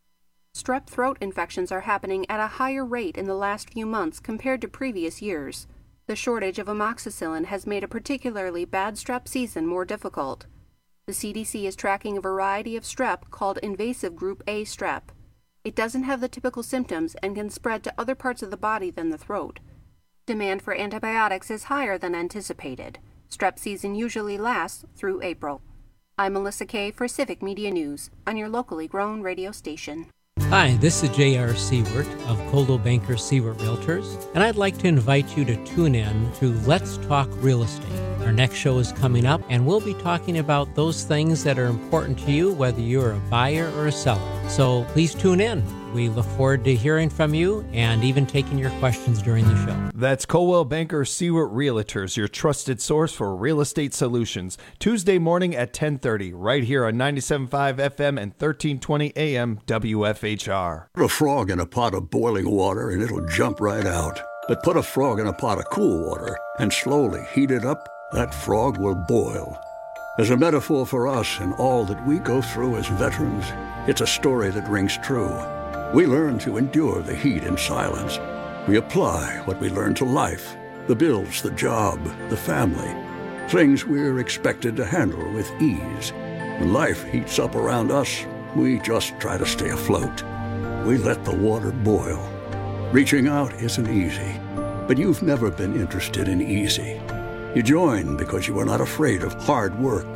Strep throat infections are happening at a higher rate in the last few months compared to previous years. The shortage of amoxicillin has made a particularly bad strep season more difficult. The C D C is tracking a variety of strep called invasive group A strep. It doesn't have the typical symptoms and can spread to other parts of the body than the throat. Demand for antibiotics is higher than anticipated. Strep season usually lasts through April. I'm Melissa Kay for Civic Media News on your locally grown radio station. Hi, this is J R. Seward of Coldwell Banker Seward Realtors, and I'd like to invite you to tune in to Let's Talk Real Estate. Our next show is coming up, and we'll be talking about those things that are important to you, whether you're a buyer or a seller. So please tune in. We look forward to hearing from you and even taking your questions during the show. That's Coldwell Banker Seward Realtors, your trusted source for real estate solutions. Tuesday morning at ten thirty, right here on ninety-seven point five F M and thirteen twenty A M W F H R. Put a frog in a pot of boiling water and it'll jump right out. But put a frog in a pot of cool water and slowly heat it up, that frog will boil. As a metaphor for us and all that we go through as veterans, it's a story that rings true. We learn to endure the heat in silence. We apply what we learn to life, the bills, the job, the family, things we're expected to handle with ease. When life heats up around us, we just try to stay afloat. We let the water boil. Reaching out isn't easy, but you've never been interested in easy. You join because you are not afraid of hard work.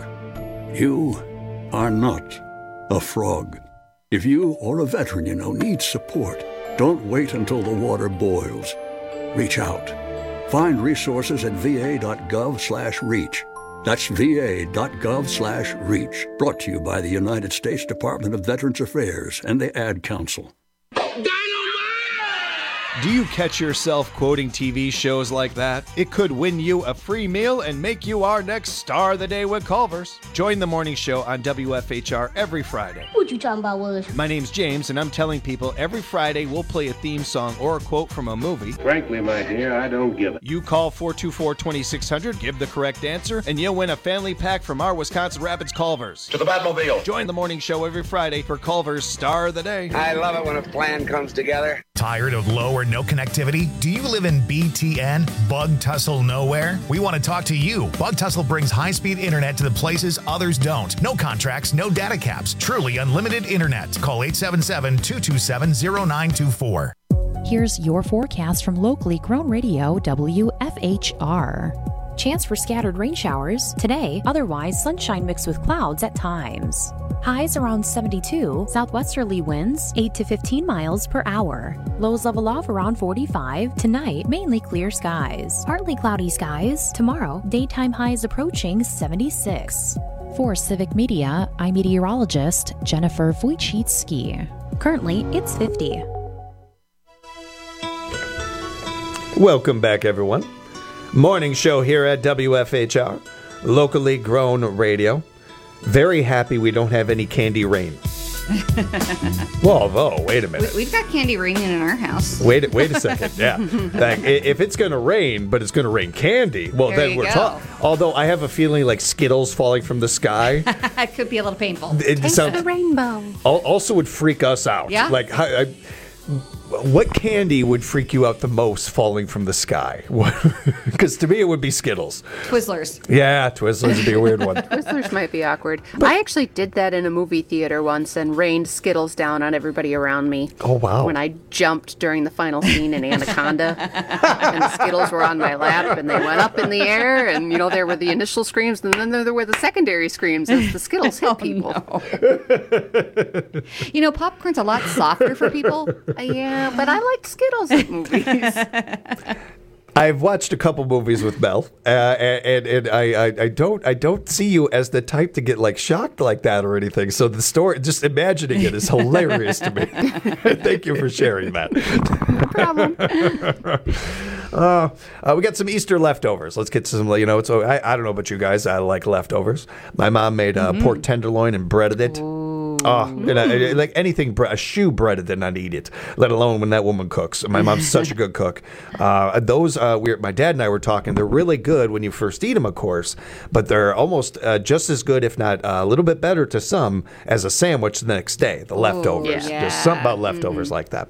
You are not a frog. If you or a veteran you know needs support, don't wait until the water boils. Reach out. Find resources at va.gov slash reach. That's va.gov slash reach. Brought to you by the United States Department of Veterans Affairs and the Ad Council. Do you catch yourself quoting T V shows like that? It could win you a free meal and make you our next star of the day with Culver's. Join the morning show on W F H R every Friday. What you talking about, Willis? My name's James, and I'm telling people every Friday we'll play a theme song or a quote from a movie. Frankly, my dear, I don't give it. You call four two four, two six zero zero, give the correct answer, and you'll win a family pack from our Wisconsin Rapids Culver's. To the Batmobile. Join the morning show every Friday for Culver's Star of the Day. I love it when a plan comes together. Tired of low or no connectivity? Do you live in B T N? Bug Tussle Nowhere? We want to talk to you. Bug Tussle brings high-speed internet to the places others don't. No contracts, no data caps. Truly unlimited internet. Call eight seven seven, two two seven, zero nine two four. Here's your forecast from locally grown radio W F H R. Chance for scattered rain showers today, otherwise sunshine mixed with clouds at times. Highs around seventy-two, southwesterly winds eight to fifteen miles per hour. Lows level off around forty-five. Tonight, mainly clear skies. Partly cloudy skies. Tomorrow, daytime highs approaching seventy-six. For Civic Media, I'm meteorologist Jennifer Wojcicki. Currently, it's fifty. Welcome back, everyone. Morning show here at W F H R, locally grown radio. Very happy we don't have any candy rain. Well, although, wait a minute. We've got candy raining in our house. Wait, wait a second. Yeah, like, if it's going to rain, but it's going to rain candy, well, There then you we're go. talking. Although I have a feeling like Skittles falling from the sky. It could be a little painful. It Taste sounds- the rainbow. al- also would freak us out. Yeah. Like, how, I, what candy would freak you out the most falling from the sky? Because to me, it would be Skittles. Twizzlers. Yeah, Twizzlers would be a weird one. Twizzlers might be awkward. I actually did that in a movie theater once and rained Skittles down on everybody around me. Oh, wow. When I jumped during the final scene in Anaconda, and the Skittles were on my lap, and they went up in the air, and, you know, there were the initial screams, and then there were the secondary screams as the Skittles hit people. You know, popcorn's a lot softer for people. Uh, yeah, but I liked Skittles at movies. I've watched a couple movies with Mel, uh, and and I, I, I don't I don't see you as the type to get like shocked like that or anything. So the story, just imagining it, is hilarious to me. Thank you for sharing that. No problem. Uh, uh, we got some Easter leftovers. Let's get some. You know, so I, I don't know about you guys. I like leftovers. My mom made uh, Mm-hmm. pork tenderloin and breaded it. Ooh. Oh, you know, like anything, bre- a shoe breaded, then I'd eat it, let alone when that woman cooks. My mom's such a good cook. Uh, those, uh, we my dad and I were talking, they're really good when you first eat them, of course, but they're almost uh, just as good, if not uh, a little bit better to some, as a sandwich the next day, the leftovers. yeah. There's something about leftovers mm-hmm. like that.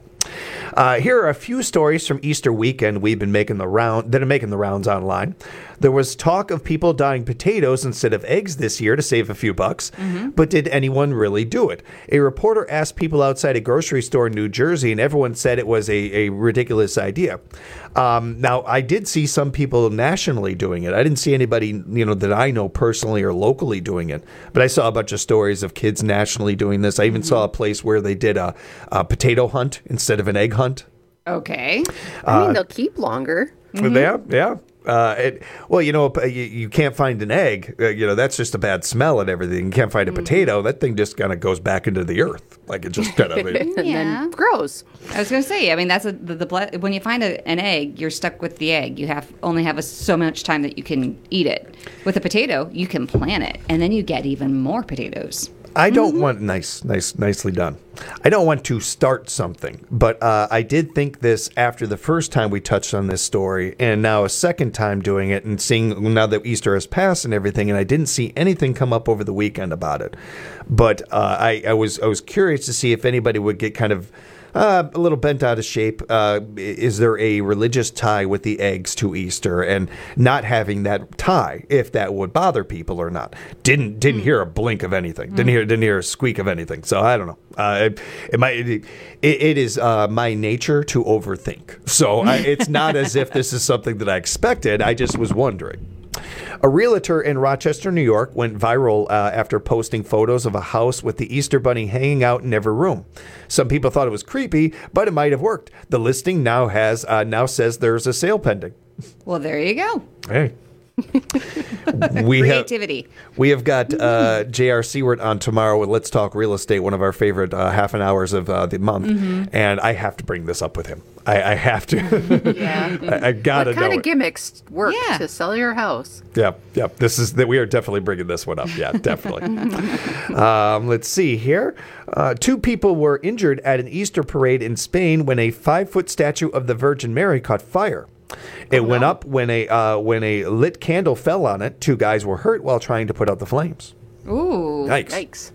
Uh, here are a few stories from Easter weekend we've been making the round that are making the rounds online. There was talk of people dyeing potatoes instead of eggs this year to save a few bucks, mm-hmm. but did anyone really do it? A reporter asked people outside a grocery store in New Jersey, and everyone said it was a, a ridiculous idea. Um, now, I did see some people nationally doing it. I didn't see anybody, you know, that I know personally or locally doing it, but I saw a bunch of stories of kids nationally doing this. I even mm-hmm. saw a place where they did a, a potato hunt instead of an egg hunt. Okay. I mean, Uh, they'll keep longer. Yeah, yeah. Uh, it, well, you know, you, you can't find an egg. Uh, you know, that's just a bad smell and everything. You can't find a mm. potato. That thing just kind of goes back into the earth. Like it just kind of... and then grows. I was going to say, I mean, that's a, the, the ble- when you find a, an egg, you're stuck with the egg. You have only have a, so much time that you can eat it. With a potato, you can plant it, and then you get even more potatoes. I don't mm-hmm. want nice, nice, nicely done. I don't want to start something, but uh, I did think this after the first time we touched on this story, and now a second time doing it and seeing now that Easter has passed and everything, and I didn't see anything come up over the weekend about it. But uh, I, I was I was curious to see if anybody would get kind of Uh, a little bent out of shape. Uh, is there a religious tie with the eggs to Easter, and not having that tie, if that would bother people or not? Didn't didn't hear a blink of anything. Didn't hear didn't hear a squeak of anything. So I don't know. Uh, it, it might it, it is uh, my nature to overthink. So I, it's not as if this is something that I expected. I just was wondering. A realtor in Rochester, New York, went viral uh, after posting photos of a house with the Easter Bunny hanging out in every room. Some people thought it was creepy, but it might have worked. The listing now has uh, now says there's a sale pending. Well, there you go. Hey. we Creativity. Have, we have got uh, J R. Seward on tomorrow with Let's Talk Real Estate, one of our favorite uh, half an hours of uh, the month, mm-hmm. and I have to bring this up with him. I, I have to. Yeah, I, I gotta what kind know of it. gimmicks work Yeah. to sell your house? Yeah, yeah. This is that we are definitely bringing this one up. Yeah, definitely. um, let's see here. Uh, two people were injured at an Easter parade in Spain when a five-foot statue of the Virgin Mary caught fire. It oh, went no. up when a uh, when a lit candle fell on it. Two guys were hurt while trying to put out the flames. Ooh, yikes! Yikes!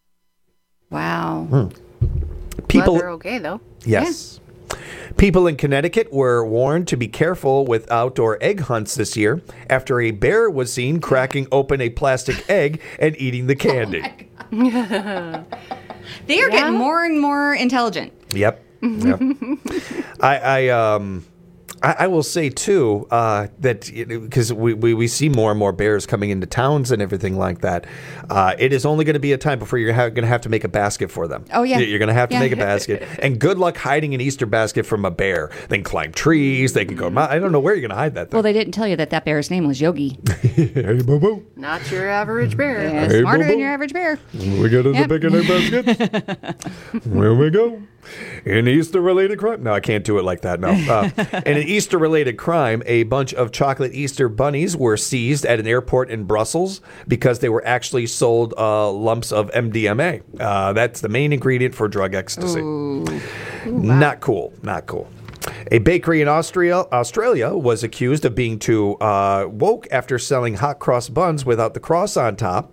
Wow. Hmm. People, Glad they're okay though. Yes. Yeah. People in Connecticut were warned to be careful with outdoor egg hunts this year after a bear was seen cracking open a plastic egg and eating the candy. Oh they are yeah. getting more and more intelligent. Yep. Yep. I, I um. I, I will say, too, uh, that because we, we, we see more and more bears coming into towns and everything like that, uh, it is only going to be a time before you're ha- going to have to make a basket for them. Oh, yeah. You're going to have to yeah. make a basket. And good luck hiding an Easter basket from a bear. They can climb trees. They can go. I don't know where you're going to hide that thing. Well, they didn't tell you that that bear's name was Yogi. Hey, boo-boo. Not your average bear. Yeah, hey, smarter boo-boo. than your average bear. We get into yep. big in our baskets. Where we go. An Easter-related crime? No, I can't do it like that, no. Uh, in an Easter-related crime, a bunch of chocolate Easter bunnies were seized at an airport in Brussels because they were actually sold uh, lumps of M D M A. Uh, that's the main ingredient for drug ecstasy. Ooh. Ooh, wow. Not cool, not cool. A bakery in Austria, Australia was accused of being too uh, woke after selling hot cross buns without the cross on top.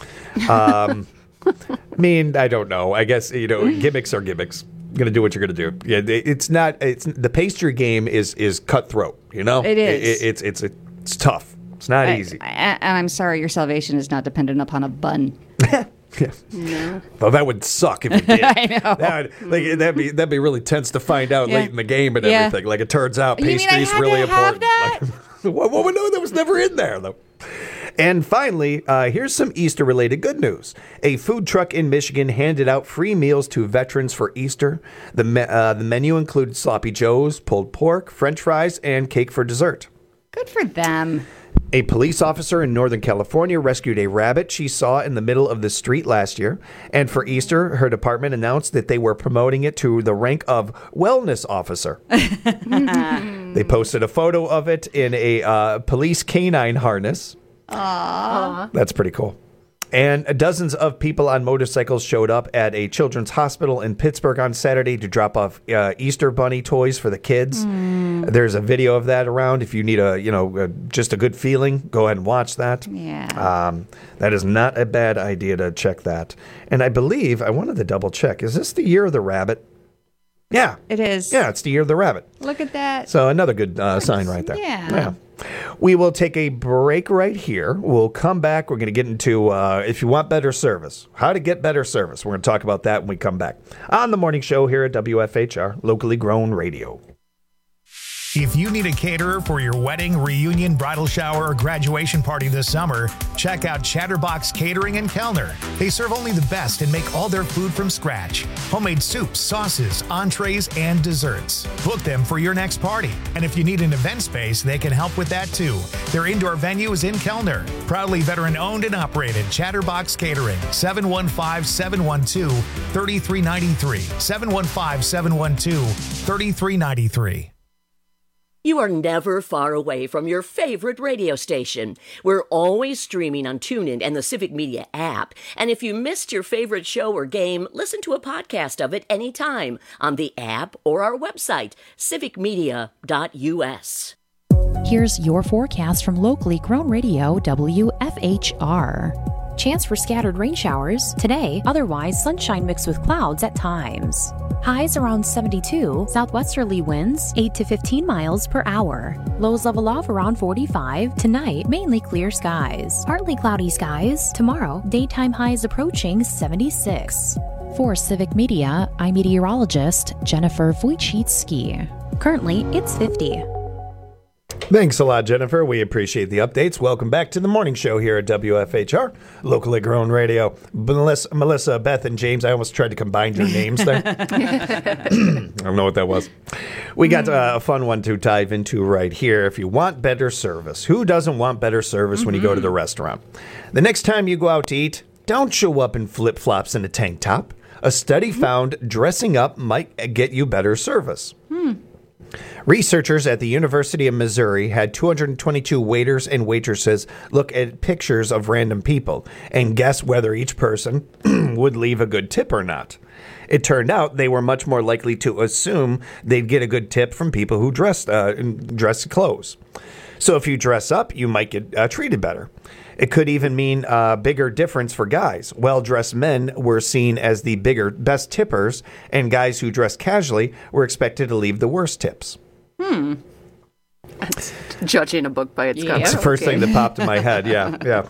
Um, I mean, I don't know. I guess, you know, gimmicks are gimmicks. You're gonna do what you're gonna do. Yeah, it's not. It's the pastry game is is cutthroat. You know, it is. It, it, it's it's it's tough. It's not I, easy. I, and I'm sorry, your salvation is not dependent upon a bun. Yeah. No. Well, that would suck if it did. I know. That would, like, that'd be that'd be really tense to find out Yeah. late in the game and Yeah. everything. Like it turns out, You mean I pastry's had really to have important. that? Like, what, what would know that was never in there though? And finally, uh, here's some Easter-related good news. A food truck in Michigan handed out free meals to veterans for Easter. The me- uh, the menu included sloppy joes, pulled pork, French fries, and cake for dessert. Good for them. A police officer in Northern California rescued a rabbit she saw in the middle of the street last year. And for Easter, her department announced that they were promoting it to the rank of wellness officer. They posted a photo of it in a uh, police canine harness. Aww. That's pretty cool. And dozens of people on motorcycles showed up at a children's hospital in Pittsburgh on Saturday to drop off uh, Easter bunny toys for the kids. Mm. There's a video of that around. If you need a, you know, a, just a good feeling, go ahead and watch that. Yeah. Um, that is not a bad idea to check that. And I believe, I wanted to double check, is this the year of the rabbit? Yeah. It is. Yeah, it's the year of the rabbit. Look at that. So another good uh, sign right there. Yeah. Yeah. We will take a break right here. We'll come back. We're going to get into uh, if you want better service, how to get better service. We're going to talk about that when we come back on the morning show here at W F H R, locally grown radio. If you need a caterer for your wedding, reunion, bridal shower, or graduation party this summer, check out Chatterbox Catering in Kellner. They serve only the best and make all their food from scratch. Homemade soups, sauces, entrees, and desserts. Book them for your next party. And if you need an event space, they can help with that too. Their indoor venue is in Kellner. Proudly veteran owned and operated Chatterbox Catering. seven one five, seven one two, three three nine three. seven one five, seven one two, three three nine three. You are never far away from your favorite radio station. We're always streaming on TuneIn and the Civic Media app. And if you missed your favorite show or game, listen to a podcast of it anytime on the app or our website, civic media dot u s. Here's your forecast from locally grown radio W F H R. Chance for scattered rain showers today, otherwise sunshine mixed with clouds at times. Highs around seventy-two, southwesterly winds eight to fifteen miles per hour. Lows level off around forty-five. Tonight, mainly clear skies. Partly cloudy skies. Tomorrow, daytime highs approaching seventy-six. For Civic Media, I'm meteorologist Jennifer Wojcicki. Currently, it's fifty. Thanks a lot, Jennifer. We appreciate the updates. Welcome back to the morning show here at W F H R, locally grown radio. Melissa, Melissa, Beth, and James, I almost tried to combine your names there. I don't know what that was. We got uh, a fun one to dive into right here. If you want better service, who doesn't want better service mm-hmm. when you go to the restaurant? The next time you go out to eat, don't show up in flip-flops and a tank top. A study mm-hmm. found dressing up might get you better service. Hmm. Researchers at the University of Missouri had two hundred twenty-two waiters and waitresses look at pictures of random people and guess whether each person would leave a good tip or not. It turned out they were much more likely to assume they'd get a good tip from people who dressed uh, dressed clothes. So if you dress up, you might get uh, treated better. It could even mean a bigger difference for guys. Well-dressed men were seen as the bigger, best tippers, and guys who dressed casually were expected to leave the worst tips. Hmm. That's judging a book by its cover. That's the first okay. thing that popped in my head. Yeah, yeah.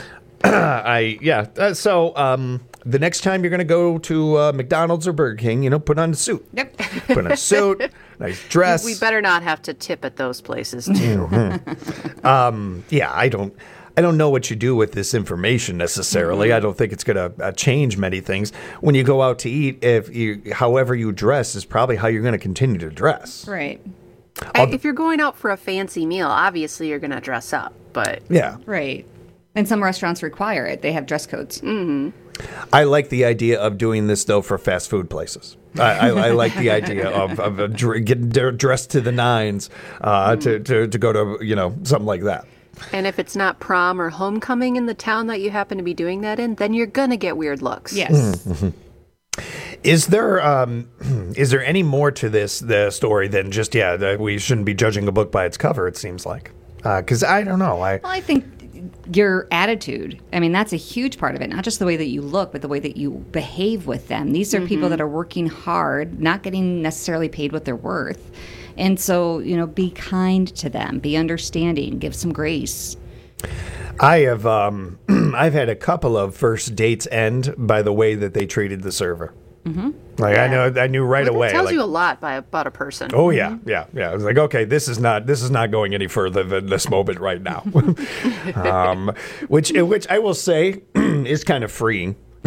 I yeah. Uh, so um, the next time you're going to go to uh, McDonald's or Burger King, you know, put on a suit. Yep. Put on a suit, nice dress. We better not have to tip at those places too. Mm-hmm. um, yeah, I don't. I don't know what you do with this information necessarily. Mm-hmm. I don't think it's going to uh, change many things. When you go out to eat, if you, however you dress is probably how you're going to continue to dress. Right. I, if you're going out for a fancy meal, obviously you're going to dress up, but yeah, right. And some restaurants require it; they have dress codes. Mm-hmm. I like the idea of doing this though for fast food places. I, I, I like the idea of, of, of dr- getting dressed to the nines uh, mm-hmm. to, to to go to you know something like that. And if it's not prom or homecoming in the town that you happen to be doing that in, then you're gonna get weird looks. Yes. Mm-hmm. Is there um, is there any more to this the story than just yeah that we shouldn't be judging a book by its cover? It seems like because uh, I don't know. I well, I think your attitude. I mean, that's a huge part of it. Not just the way that you look, but the way that you behave with them. These are mm-hmm. people that are working hard, not getting necessarily paid what they're worth. And so, you know, be kind to them, be understanding, give some grace. I have, um, I've had a couple of first dates end by the way that they treated the server. Mm-hmm. Like yeah. I know, I knew right well, away. It tells like, you a lot by about a person. Oh yeah, yeah, yeah. I was like, okay, this is not, this is not going any further than this moment right now. um, which, which I will say is kind of freeing.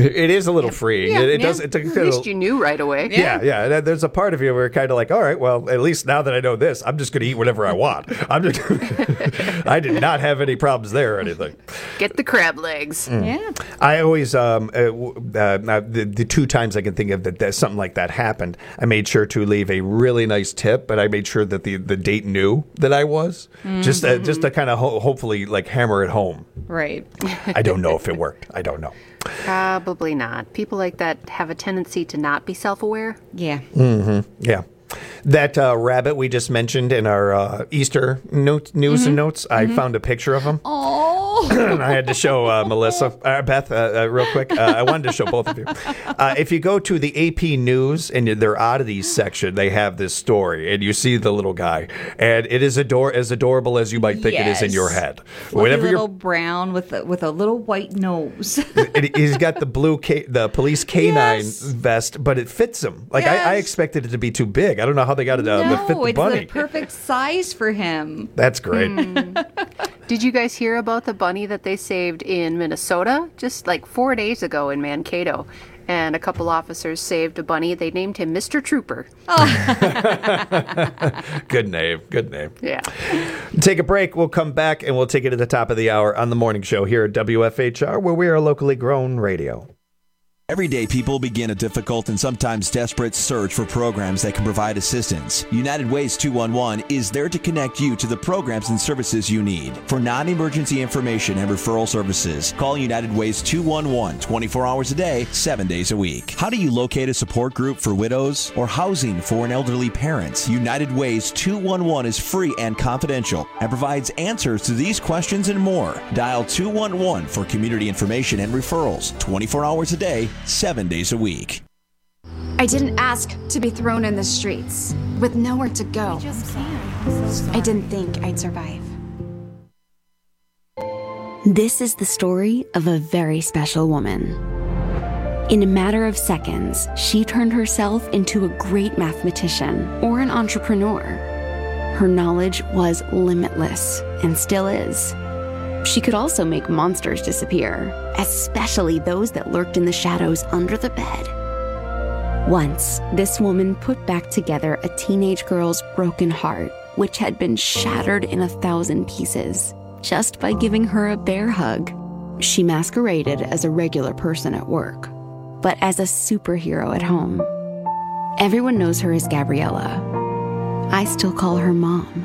It is a little freeing. Yeah, it it yeah. does. It, At least you knew right away. Yeah, yeah. And there's a part of you where you're kind of like, all right, well, at least now that I know this, I'm just going to eat whatever I want. I'm just. I did not have any problems there or anything. Get the crab legs. Mm. Yeah. I always, um, uh, w- uh, now the, the two times I can think of that, that something like that happened, I made sure to leave a really nice tip, but I made sure that the, the date knew that I was, mm-hmm. just uh, just to kind of ho- hopefully like hammer it home. Right. I don't know if it worked. I don't know. Probably not. People like that have a tendency to not be self-aware. Yeah. Mm-hmm. Yeah. That uh, rabbit we just mentioned in our uh, Easter note, news Mm-hmm. and notes, I Mm-hmm. found a picture of him. Oh. I had to show uh, Melissa, uh, Beth, uh, uh, real quick. Uh, I wanted to show both of you. Uh, if you go to the A P News and their oddities section, they have this story, and you see the little guy, and it is ador- as adorable as you might think it is in your Yes. head. Fluffy little brown with a, with a little white nose. It, he's got the blue, K, the police canine Yes. vest, but it fits him. Like I, I Yes. expected it to be too big. I don't know how they got it uh, to fit no, the it's bunny. the perfect size for him. That's great. Did you guys hear about the bunny that they saved in Minnesota just like four days ago in Mankato? And a couple officers saved a bunny. They named him Mister Trooper. Good name. Good name. Yeah. Take a break. We'll come back and we'll take it at the top of the hour on the morning show here at W F H R, where we are locally grown radio. Everyday people begin a difficult and sometimes desperate search for programs that can provide assistance. United Ways two one one is there to connect you to the programs and services you need. For non-emergency information and referral services, call United Ways two one one twenty-four hours a day, seven days a week. How do you locate a support group for widows or housing for an elderly parent? United Ways two one one is free and confidential and provides answers to these questions and more. Dial two one one for community information and referrals, twenty-four hours a day, seven days a week. I didn't ask to be thrown in the streets with nowhere to go. I didn't think I'd survive. This is the story of a very special woman. In a matter of seconds, she turned herself into a great mathematician or an entrepreneur. Her knowledge was limitless and still is. She could also make monsters disappear, especially those that lurked in the shadows under the bed. Once, this woman put back together a teenage girl's broken heart, which had been shattered in a thousand pieces, just by giving her a bear hug. She masqueraded as a regular person at work, but as a superhero at home. Everyone knows her as Gabriella. I still call her Mom.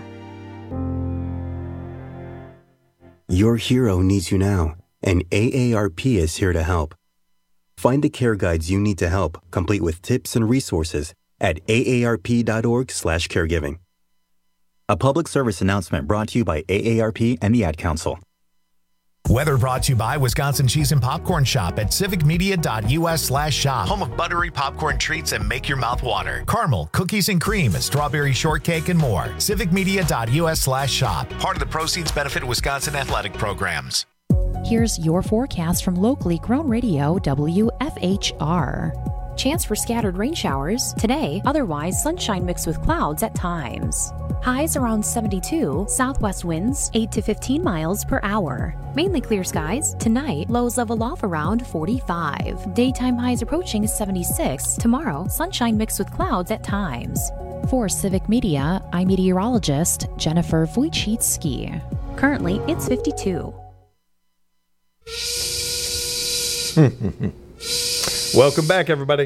Your hero needs you now, and A A R P is here to help. Find the care guides you need to help, complete with tips and resources at A A R P dot org slash caregiving. A public service announcement brought to you by A A R P and the Ad Council. Weather brought to you by Wisconsin Cheese and Popcorn Shop at civicmedia.us slash shop. Home of buttery popcorn treats that make your mouth water. Caramel, cookies and cream, strawberry shortcake, and more. civicmedia.us slash shop. Part of the proceeds benefit Wisconsin athletic programs. Here's your forecast from locally grown radio W F H R. Chance for scattered rain showers today, otherwise sunshine mixed with clouds at times. Highs around seventy-two, southwest winds eight to fifteen miles per hour. Mainly clear skies tonight, lows level off around forty-five. Daytime highs approaching seventy-six. Tomorrow, sunshine mixed with clouds at times. For Civic Media, I'm meteorologist Jennifer Wojcicki. Currently, it's fifty-two. Welcome back, everybody.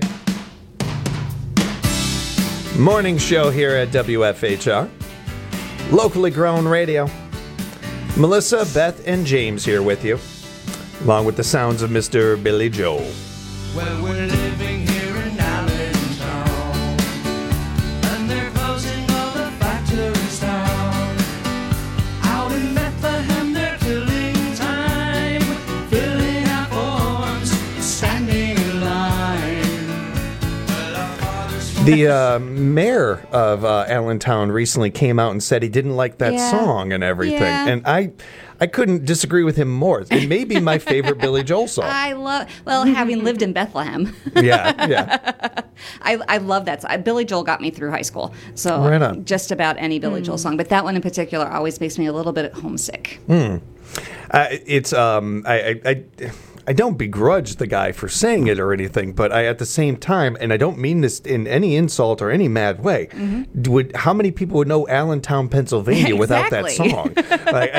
Morning show here at W F H R. Locally grown radio. Melissa, Beth, and James here with you, along with the sounds of Mister Billy Joel. Well, we're living here in Allentown, and they're closing all the factories down. Out in Bethlehem, they're killing time, filling out forms, standing in line. Well, our fathers The uh, mayor of uh, Allentown recently came out and said he didn't like that Yeah. song and everything, Yeah. and I, I couldn't disagree with him more. It may be my favorite Billy Joel song. I love, well, having lived in Bethlehem. Yeah, yeah. I, I love that song. Billy Joel got me through high school. So Right on. just about any Billy Joel song. But that one in particular always makes me a little bit homesick. Hmm. Uh, it's um, I, I, I I don't begrudge the guy for saying it or anything, but I, at the same time, and I don't mean this in any insult or any mad way, Mhm. would how many people would know Allentown, Pennsylvania without that Exactly. song? Like,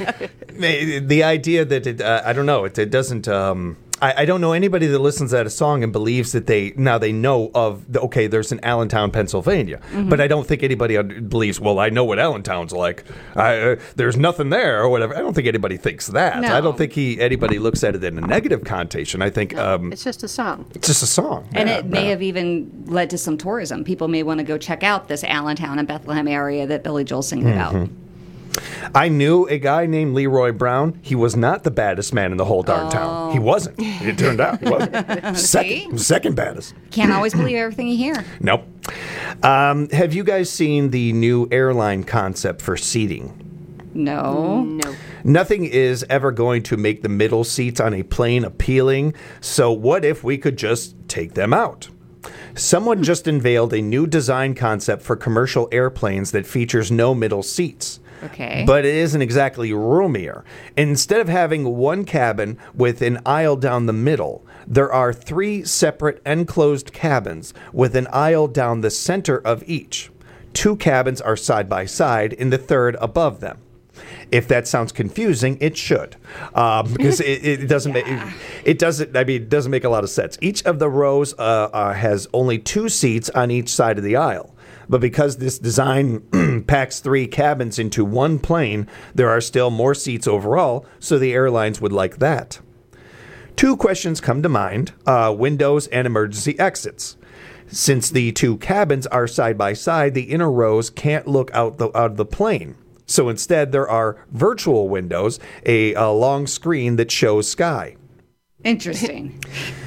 I, the idea that it, uh, I don't know, it, it doesn't. Um, I, I don't know anybody that listens to that song and believes that they now they know of the, okay, there's an Allentown, Pennsylvania, Mhm. but I don't think anybody believes. Well, I know what Allentown's like. I, uh, there's nothing there or whatever. I don't think anybody thinks that. No. I don't think he anybody looks at it in a negative connotation. I think um, It's just a song. it's just a song. And Yeah, it may yeah. have even led to some tourism. People may want to go check out this Allentown and Bethlehem area that Billy Joel's singing about. Mhm. I knew a guy named Leroy Brown. He was not the baddest man in the whole darn town. He wasn't. It turned out he wasn't. Second, second baddest. Can't always believe everything you hear. Nope. Um, have you guys seen the new airline concept for seating? No. No. Nothing is ever going to make the middle seats on a plane appealing, so what if we could just take them out? Someone just unveiled a new design concept for commercial airplanes that features no middle seats. Okay. But it isn't exactly roomier. Instead of having one cabin with an aisle down the middle, there are three separate enclosed cabins with an aisle down the center of each. Two cabins are side by side and the third above them. If that sounds confusing, it should, um, because it, it doesn't make it, it doesn't. I mean, it doesn't make a lot of sense. Each of the rows uh, uh, has only two seats on each side of the aisle. But because this design packs three cabins into one plane, there are still more seats overall, so the airlines would like that. Two questions come to mind, uh, windows and emergency exits. Since the two cabins are side by side, the inner rows can't look out, the, out of the plane. So instead, there are virtual windows, a, a long screen that shows sky. Interesting.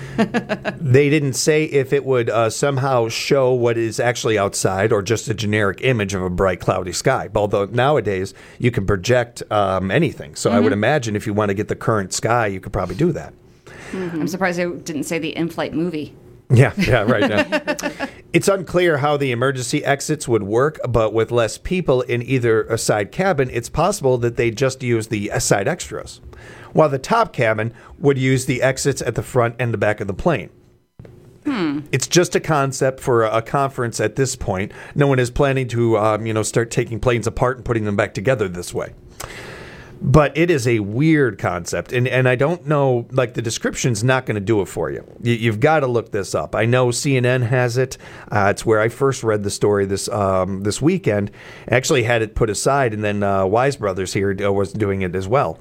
They didn't say if it would uh, somehow show what is actually outside or just a generic image of a bright, cloudy sky. Although nowadays you can project um, anything. So I would Mhm. imagine if you want to get the current sky, you could probably do that. I'm surprised they didn't say the in-flight movie. Yeah, yeah, right. Yeah. It's unclear how the emergency exits would work, but with less people in either a side cabin, it's possible that they just use the side extras, while the top cabin would use the exits at the front and the back of the plane. Hmm. It's just a concept for a, a conference at this point. No one is planning to, um, you know, start taking planes apart and putting them back together this way. But it is a weird concept, and, and I don't know, like, the description's not going to do it for you. you you've got to look this up. I know C N N has it. Uh, it's where I first read the story this um, this weekend. Actually had it put aside, and then uh, Wise Brothers here uh, was doing it as well.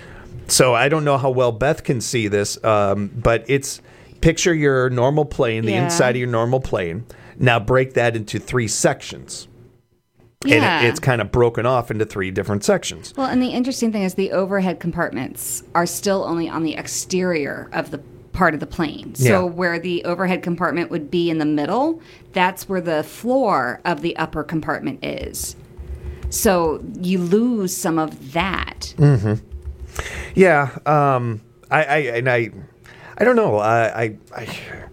So I don't know how well Beth can see this, um, but it's, picture your normal plane, the Yeah. inside of your normal plane. Now break that into three sections. Yeah. And it, it's kind of broken off into three different sections. Well, and the interesting thing is the overhead compartments are still only on the exterior of the part of the plane. So Yeah. where the overhead compartment would be in the middle, that's where the floor of the upper compartment is. So you lose some of that. Mm-hmm. Yeah, um, I, I, and I, I don't know. I, I, I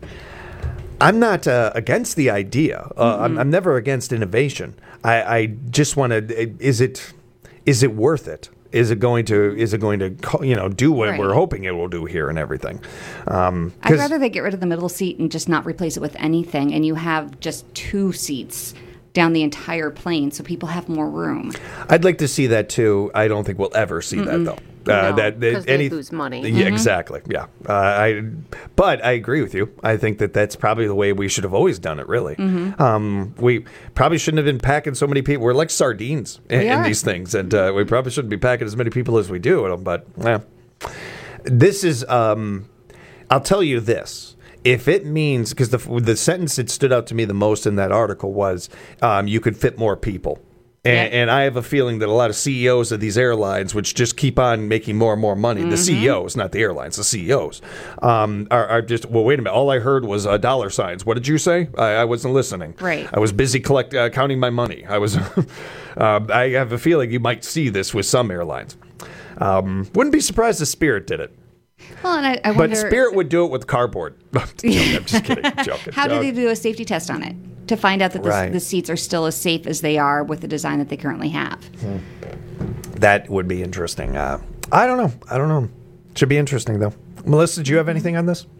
I'm not uh, against the idea. Uh, I'm, I'm never against innovation. I, I just want to. Is it, is it worth it? Is it going to? Is it going to? You know, do what Right. we're hoping it will do here and everything? Um, I'd 'cause- rather they get rid of the middle seat and just not replace it with anything, and you have just two seats down the entire plane so people have more room. I'd like to see that too. I don't think we'll ever see that Mm-mm. though. Uh, No, that, that 'cause they lose money. Yeah, Mhm. exactly. Yeah. Uh, I. But I agree with you. I think that that's probably the way we should have always done it. Really. Mhm. Um, we probably shouldn't have been packing so many people. We're like sardines in, We in are. these things, and uh, we probably shouldn't be packing as many people as we do. But yeah, this is. Um, I'll tell you this. If it means, because the the sentence that stood out to me the most in that article was, um, you could fit more people. And, and I have a feeling that a lot of C E Os of these airlines, which just keep on making more and more money, the C E Os, not the airlines, the C E Os, um, are, are just, well, wait a minute. All I heard was uh, dollar signs. What did you say? I, I wasn't listening. Right. I was busy collect, uh, counting my money. I was. uh, I have a feeling you might see this with some airlines. Um, wouldn't be surprised if Spirit did it. Well, and I, I But wonder, Spirit would do it with cardboard. I'm joking, I'm just kidding. I'm joking. how do Uh, they do a safety test on it to find out that the, Right. the seats are still as safe as they are with the design that they currently have? That would be interesting. Uh, I don't know. I don't know. Should be interesting though. Melissa, do you have anything on this?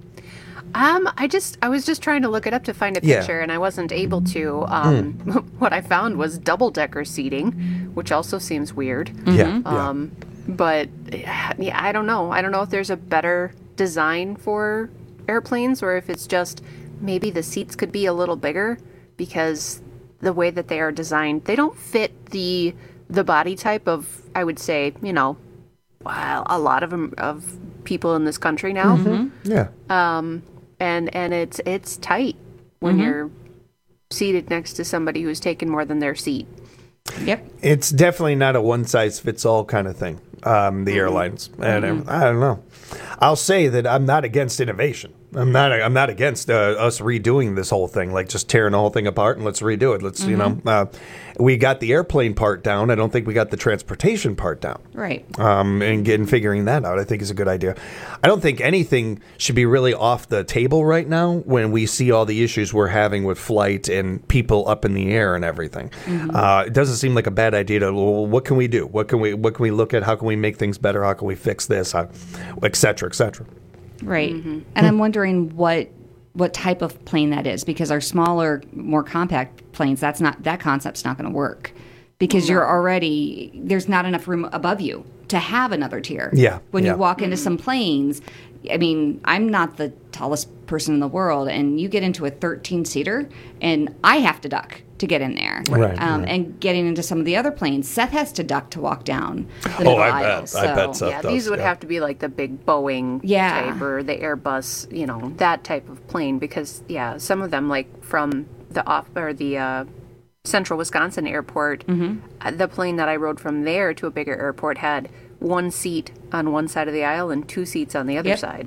Um, I just I was just trying to look it up to find a Yeah. picture, and I wasn't able to. Um, what I found was double decker seating, which also seems weird. Yeah, yeah. Um, but yeah, I don't know. I don't know if there's a better design for airplanes, or if it's just maybe the seats could be a little bigger, because the way that they are designed, they don't fit the the body type of, I would say, you know, well, a lot of them of people in this country now. Mm-hmm. Yeah. Um, and and it's it's tight when Mhm. you're seated next to somebody who's taken more than their seat. Yep. It's definitely not a one-size-fits-all kind of thing, um, the airlines. And um, I don't know. I'll say that I'm not against innovation. I'm not I'm not against uh, us redoing this whole thing, like just tearing the whole thing apart and let's redo it. Let's, you know, uh, we got the airplane part down. I don't think we got the transportation part down. Right. Um, and getting figuring that out, I think is a good idea. I don't think anything should be really off the table right now when we see all the issues we're having with flight and people up in the air and everything. Mhm. Uh, it doesn't seem like a bad idea to, well, what can we do? What can we what can we look at? How can we make things better? How can we fix this? How, et cetera, et cetera. Right. And I'm wondering what what type of plane that is, because our smaller, more compact planes, that's not that concept's not going to work, because you're already there's not enough room above you to have another tier. Yeah, When yeah. you walk into some planes, I mean, I'm not the tallest person in the world, and you get into a thirteen seater, and I have to duck to get in there. Right, Um, right. And getting into some of the other planes, Seth has to duck to walk down the Oh, middle I aisle. bet. I bet so- Seth Yeah, does, these would yeah. have to be like the big Boeing Yeah. type, or the Airbus, you know, that type of plane, because yeah, some of them, like from the off or the uh, Central Wisconsin Airport, Mm-hmm. uh, the plane that I rode from there to a bigger airport had one seat on one side of the aisle and two seats on the other Yep. side.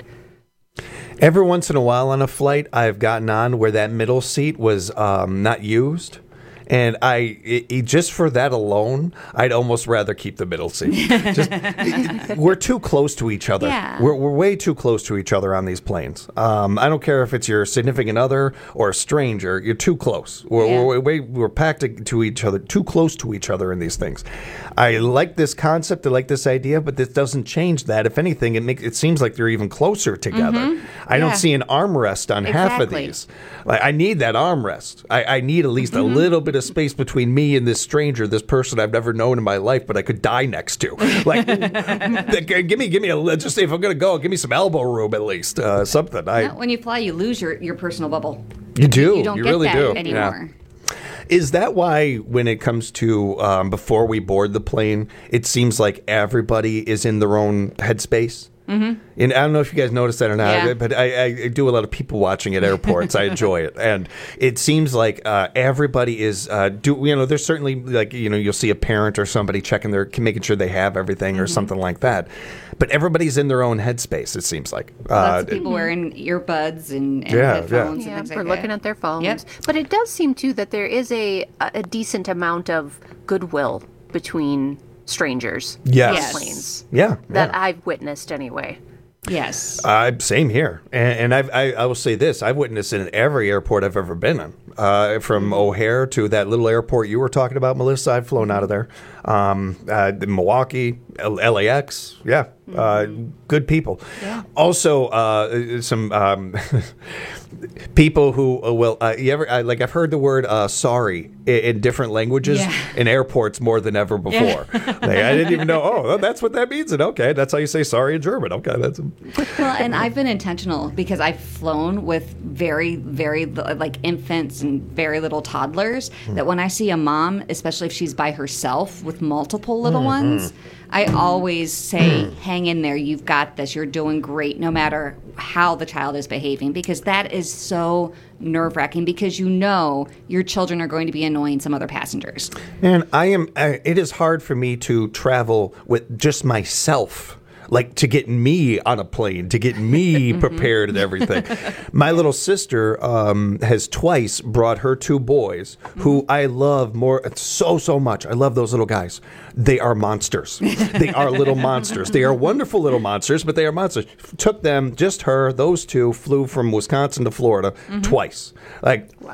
Every once in a while on a flight, I've gotten on where that middle seat was um, not used. And I, it, it- just for that alone, I'd almost rather keep the middle seat. Just, it- we're too close to each other. Yeah. We're, we're way too close to each other on these planes. Um, I don't care if it's your significant other or a stranger. You're too close. We're, Yeah. we're, way, we're packed to each other, too close to each other in these things. I like this concept. I like this idea, but this doesn't change that. If anything, it makes it seems like they're even closer together. Mhm. I don't Yeah. see an armrest on half of Exactly. these. Like, I need that armrest. I, I need at least a little bit of space between me and this stranger, this person I've never known in my life, but I could die next to. Like, give me, give me a just if I'm gonna go, give me some elbow room at least, uh, something. I No, when you fly, you lose your, your personal bubble. you do, You don't get really that do anymore. Yeah. Is that why, when it comes to um, before we board the plane, it seems like everybody is in their own headspace? Mm-hmm. And I don't know if you guys noticed that or not, Yeah. but I, I do a lot of people watching at airports. I enjoy it, and it seems like uh, everybody is uh, do. You know, there's certainly like you know you'll see a parent or somebody checking their making sure they have everything or something like that, but everybody's in their own headspace. It seems like Lots uh, of people wearing earbuds and, and Yeah, yeah. headphones Yeah, and things for like looking that. at their phones. Yep. But it does seem too that there is a a decent amount of goodwill between strangers Yes. on Yes. planes. Yeah, That yeah. I've witnessed anyway. Yes. Uh, same here, and, and I've, I I will say this: I've witnessed it in every airport I've ever been in, uh, from O'Hare to that little airport you were talking about, Melissa. I've flown out of there, um, uh, Milwaukee, L- LAX. Yeah, uh, good people. Also, uh, some um, people who uh, will. Uh, you ever uh, like? I've heard the word uh, "sorry" in, in different languages Yeah. in airports more than ever before. Like, I didn't even know. Oh, that's what that means. And okay, that's how you say sorry in German. Okay, that's. Well, and I've been intentional because I've flown with very, very like infants and very little toddlers. That when I see a mom, especially if she's by herself with multiple little Mhm. ones, I always say, "Hang in there. You've got this. You're doing great, no matter how the child is behaving," because that is so nerve wracking. Because you know your children are going to be annoying some other passengers. And I am. I, it is hard for me to travel with just myself. Like to get me on a plane, to get me prepared and everything. My little sister um, has twice brought her two boys, who I love more so so much. I love those little guys. They are monsters. They are little monsters. They are wonderful little monsters, but they are monsters. Took them, just her, those two, flew from Wisconsin to Florida twice. Like Wow.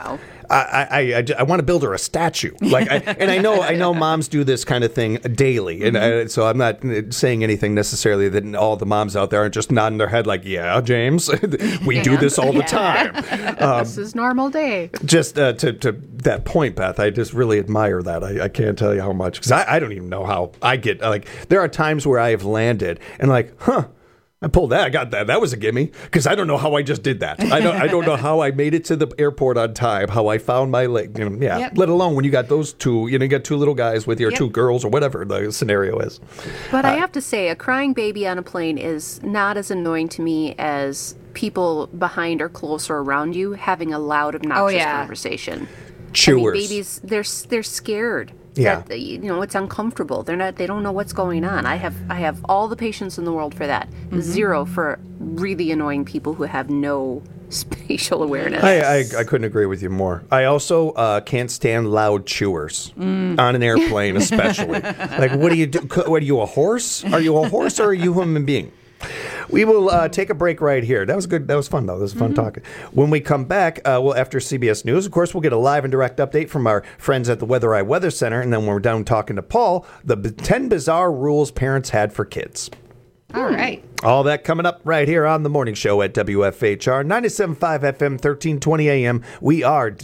I, I, I, I want to build her a statue. Like, I, and I know, I know, moms do this kind of thing daily, and I, so I'm not saying anything necessarily that all the moms out there are just nodding their head like, "Yeah, James, we do this all the time." Um, this is normal day. Just uh, to to that point, Beth, I just really admire that. I, I can't tell you how much, because I, I don't even know how I get. Like, there are times where I have landed and like, huh. I pulled that. I got that. That was a gimme, because I don't know how I just did that. I don't. I don't know how I made it to the airport on time. How I found my leg. You know, yeah. Yep. Let alone when you got those two. You know, you got two little guys with your Yep. two girls or whatever the scenario is. But Uh, I have to say, a crying baby on a plane is not as annoying to me as people behind or close or around you having a loud, obnoxious yeah. conversation. Chewers. I mean, babies, they're they're scared. Yeah. That, you know, it's uncomfortable. They're not. They don't know what's going on. I have I have all the patience in the world for that. Mm-hmm. Zero for really annoying people who have no spatial awareness. I, I I couldn't agree with you more. I also uh, can't stand loud chewers Mm. on an airplane, especially. Like, what do you do? What are you, a horse? Are you a horse or are you a human being? We will uh, take a break right here. That was good. That was fun, though. That was fun talking. When we come back, uh, we'll after C B S News, of course, we'll get a live and direct update from our friends at the Weather Eye Weather Center, and then when we're done talking to Paul, the b- ten bizarre rules parents had for kids. All right. All that coming up right here on the morning show at W F H R ninety-seven point five F M, thirteen twenty A M. We are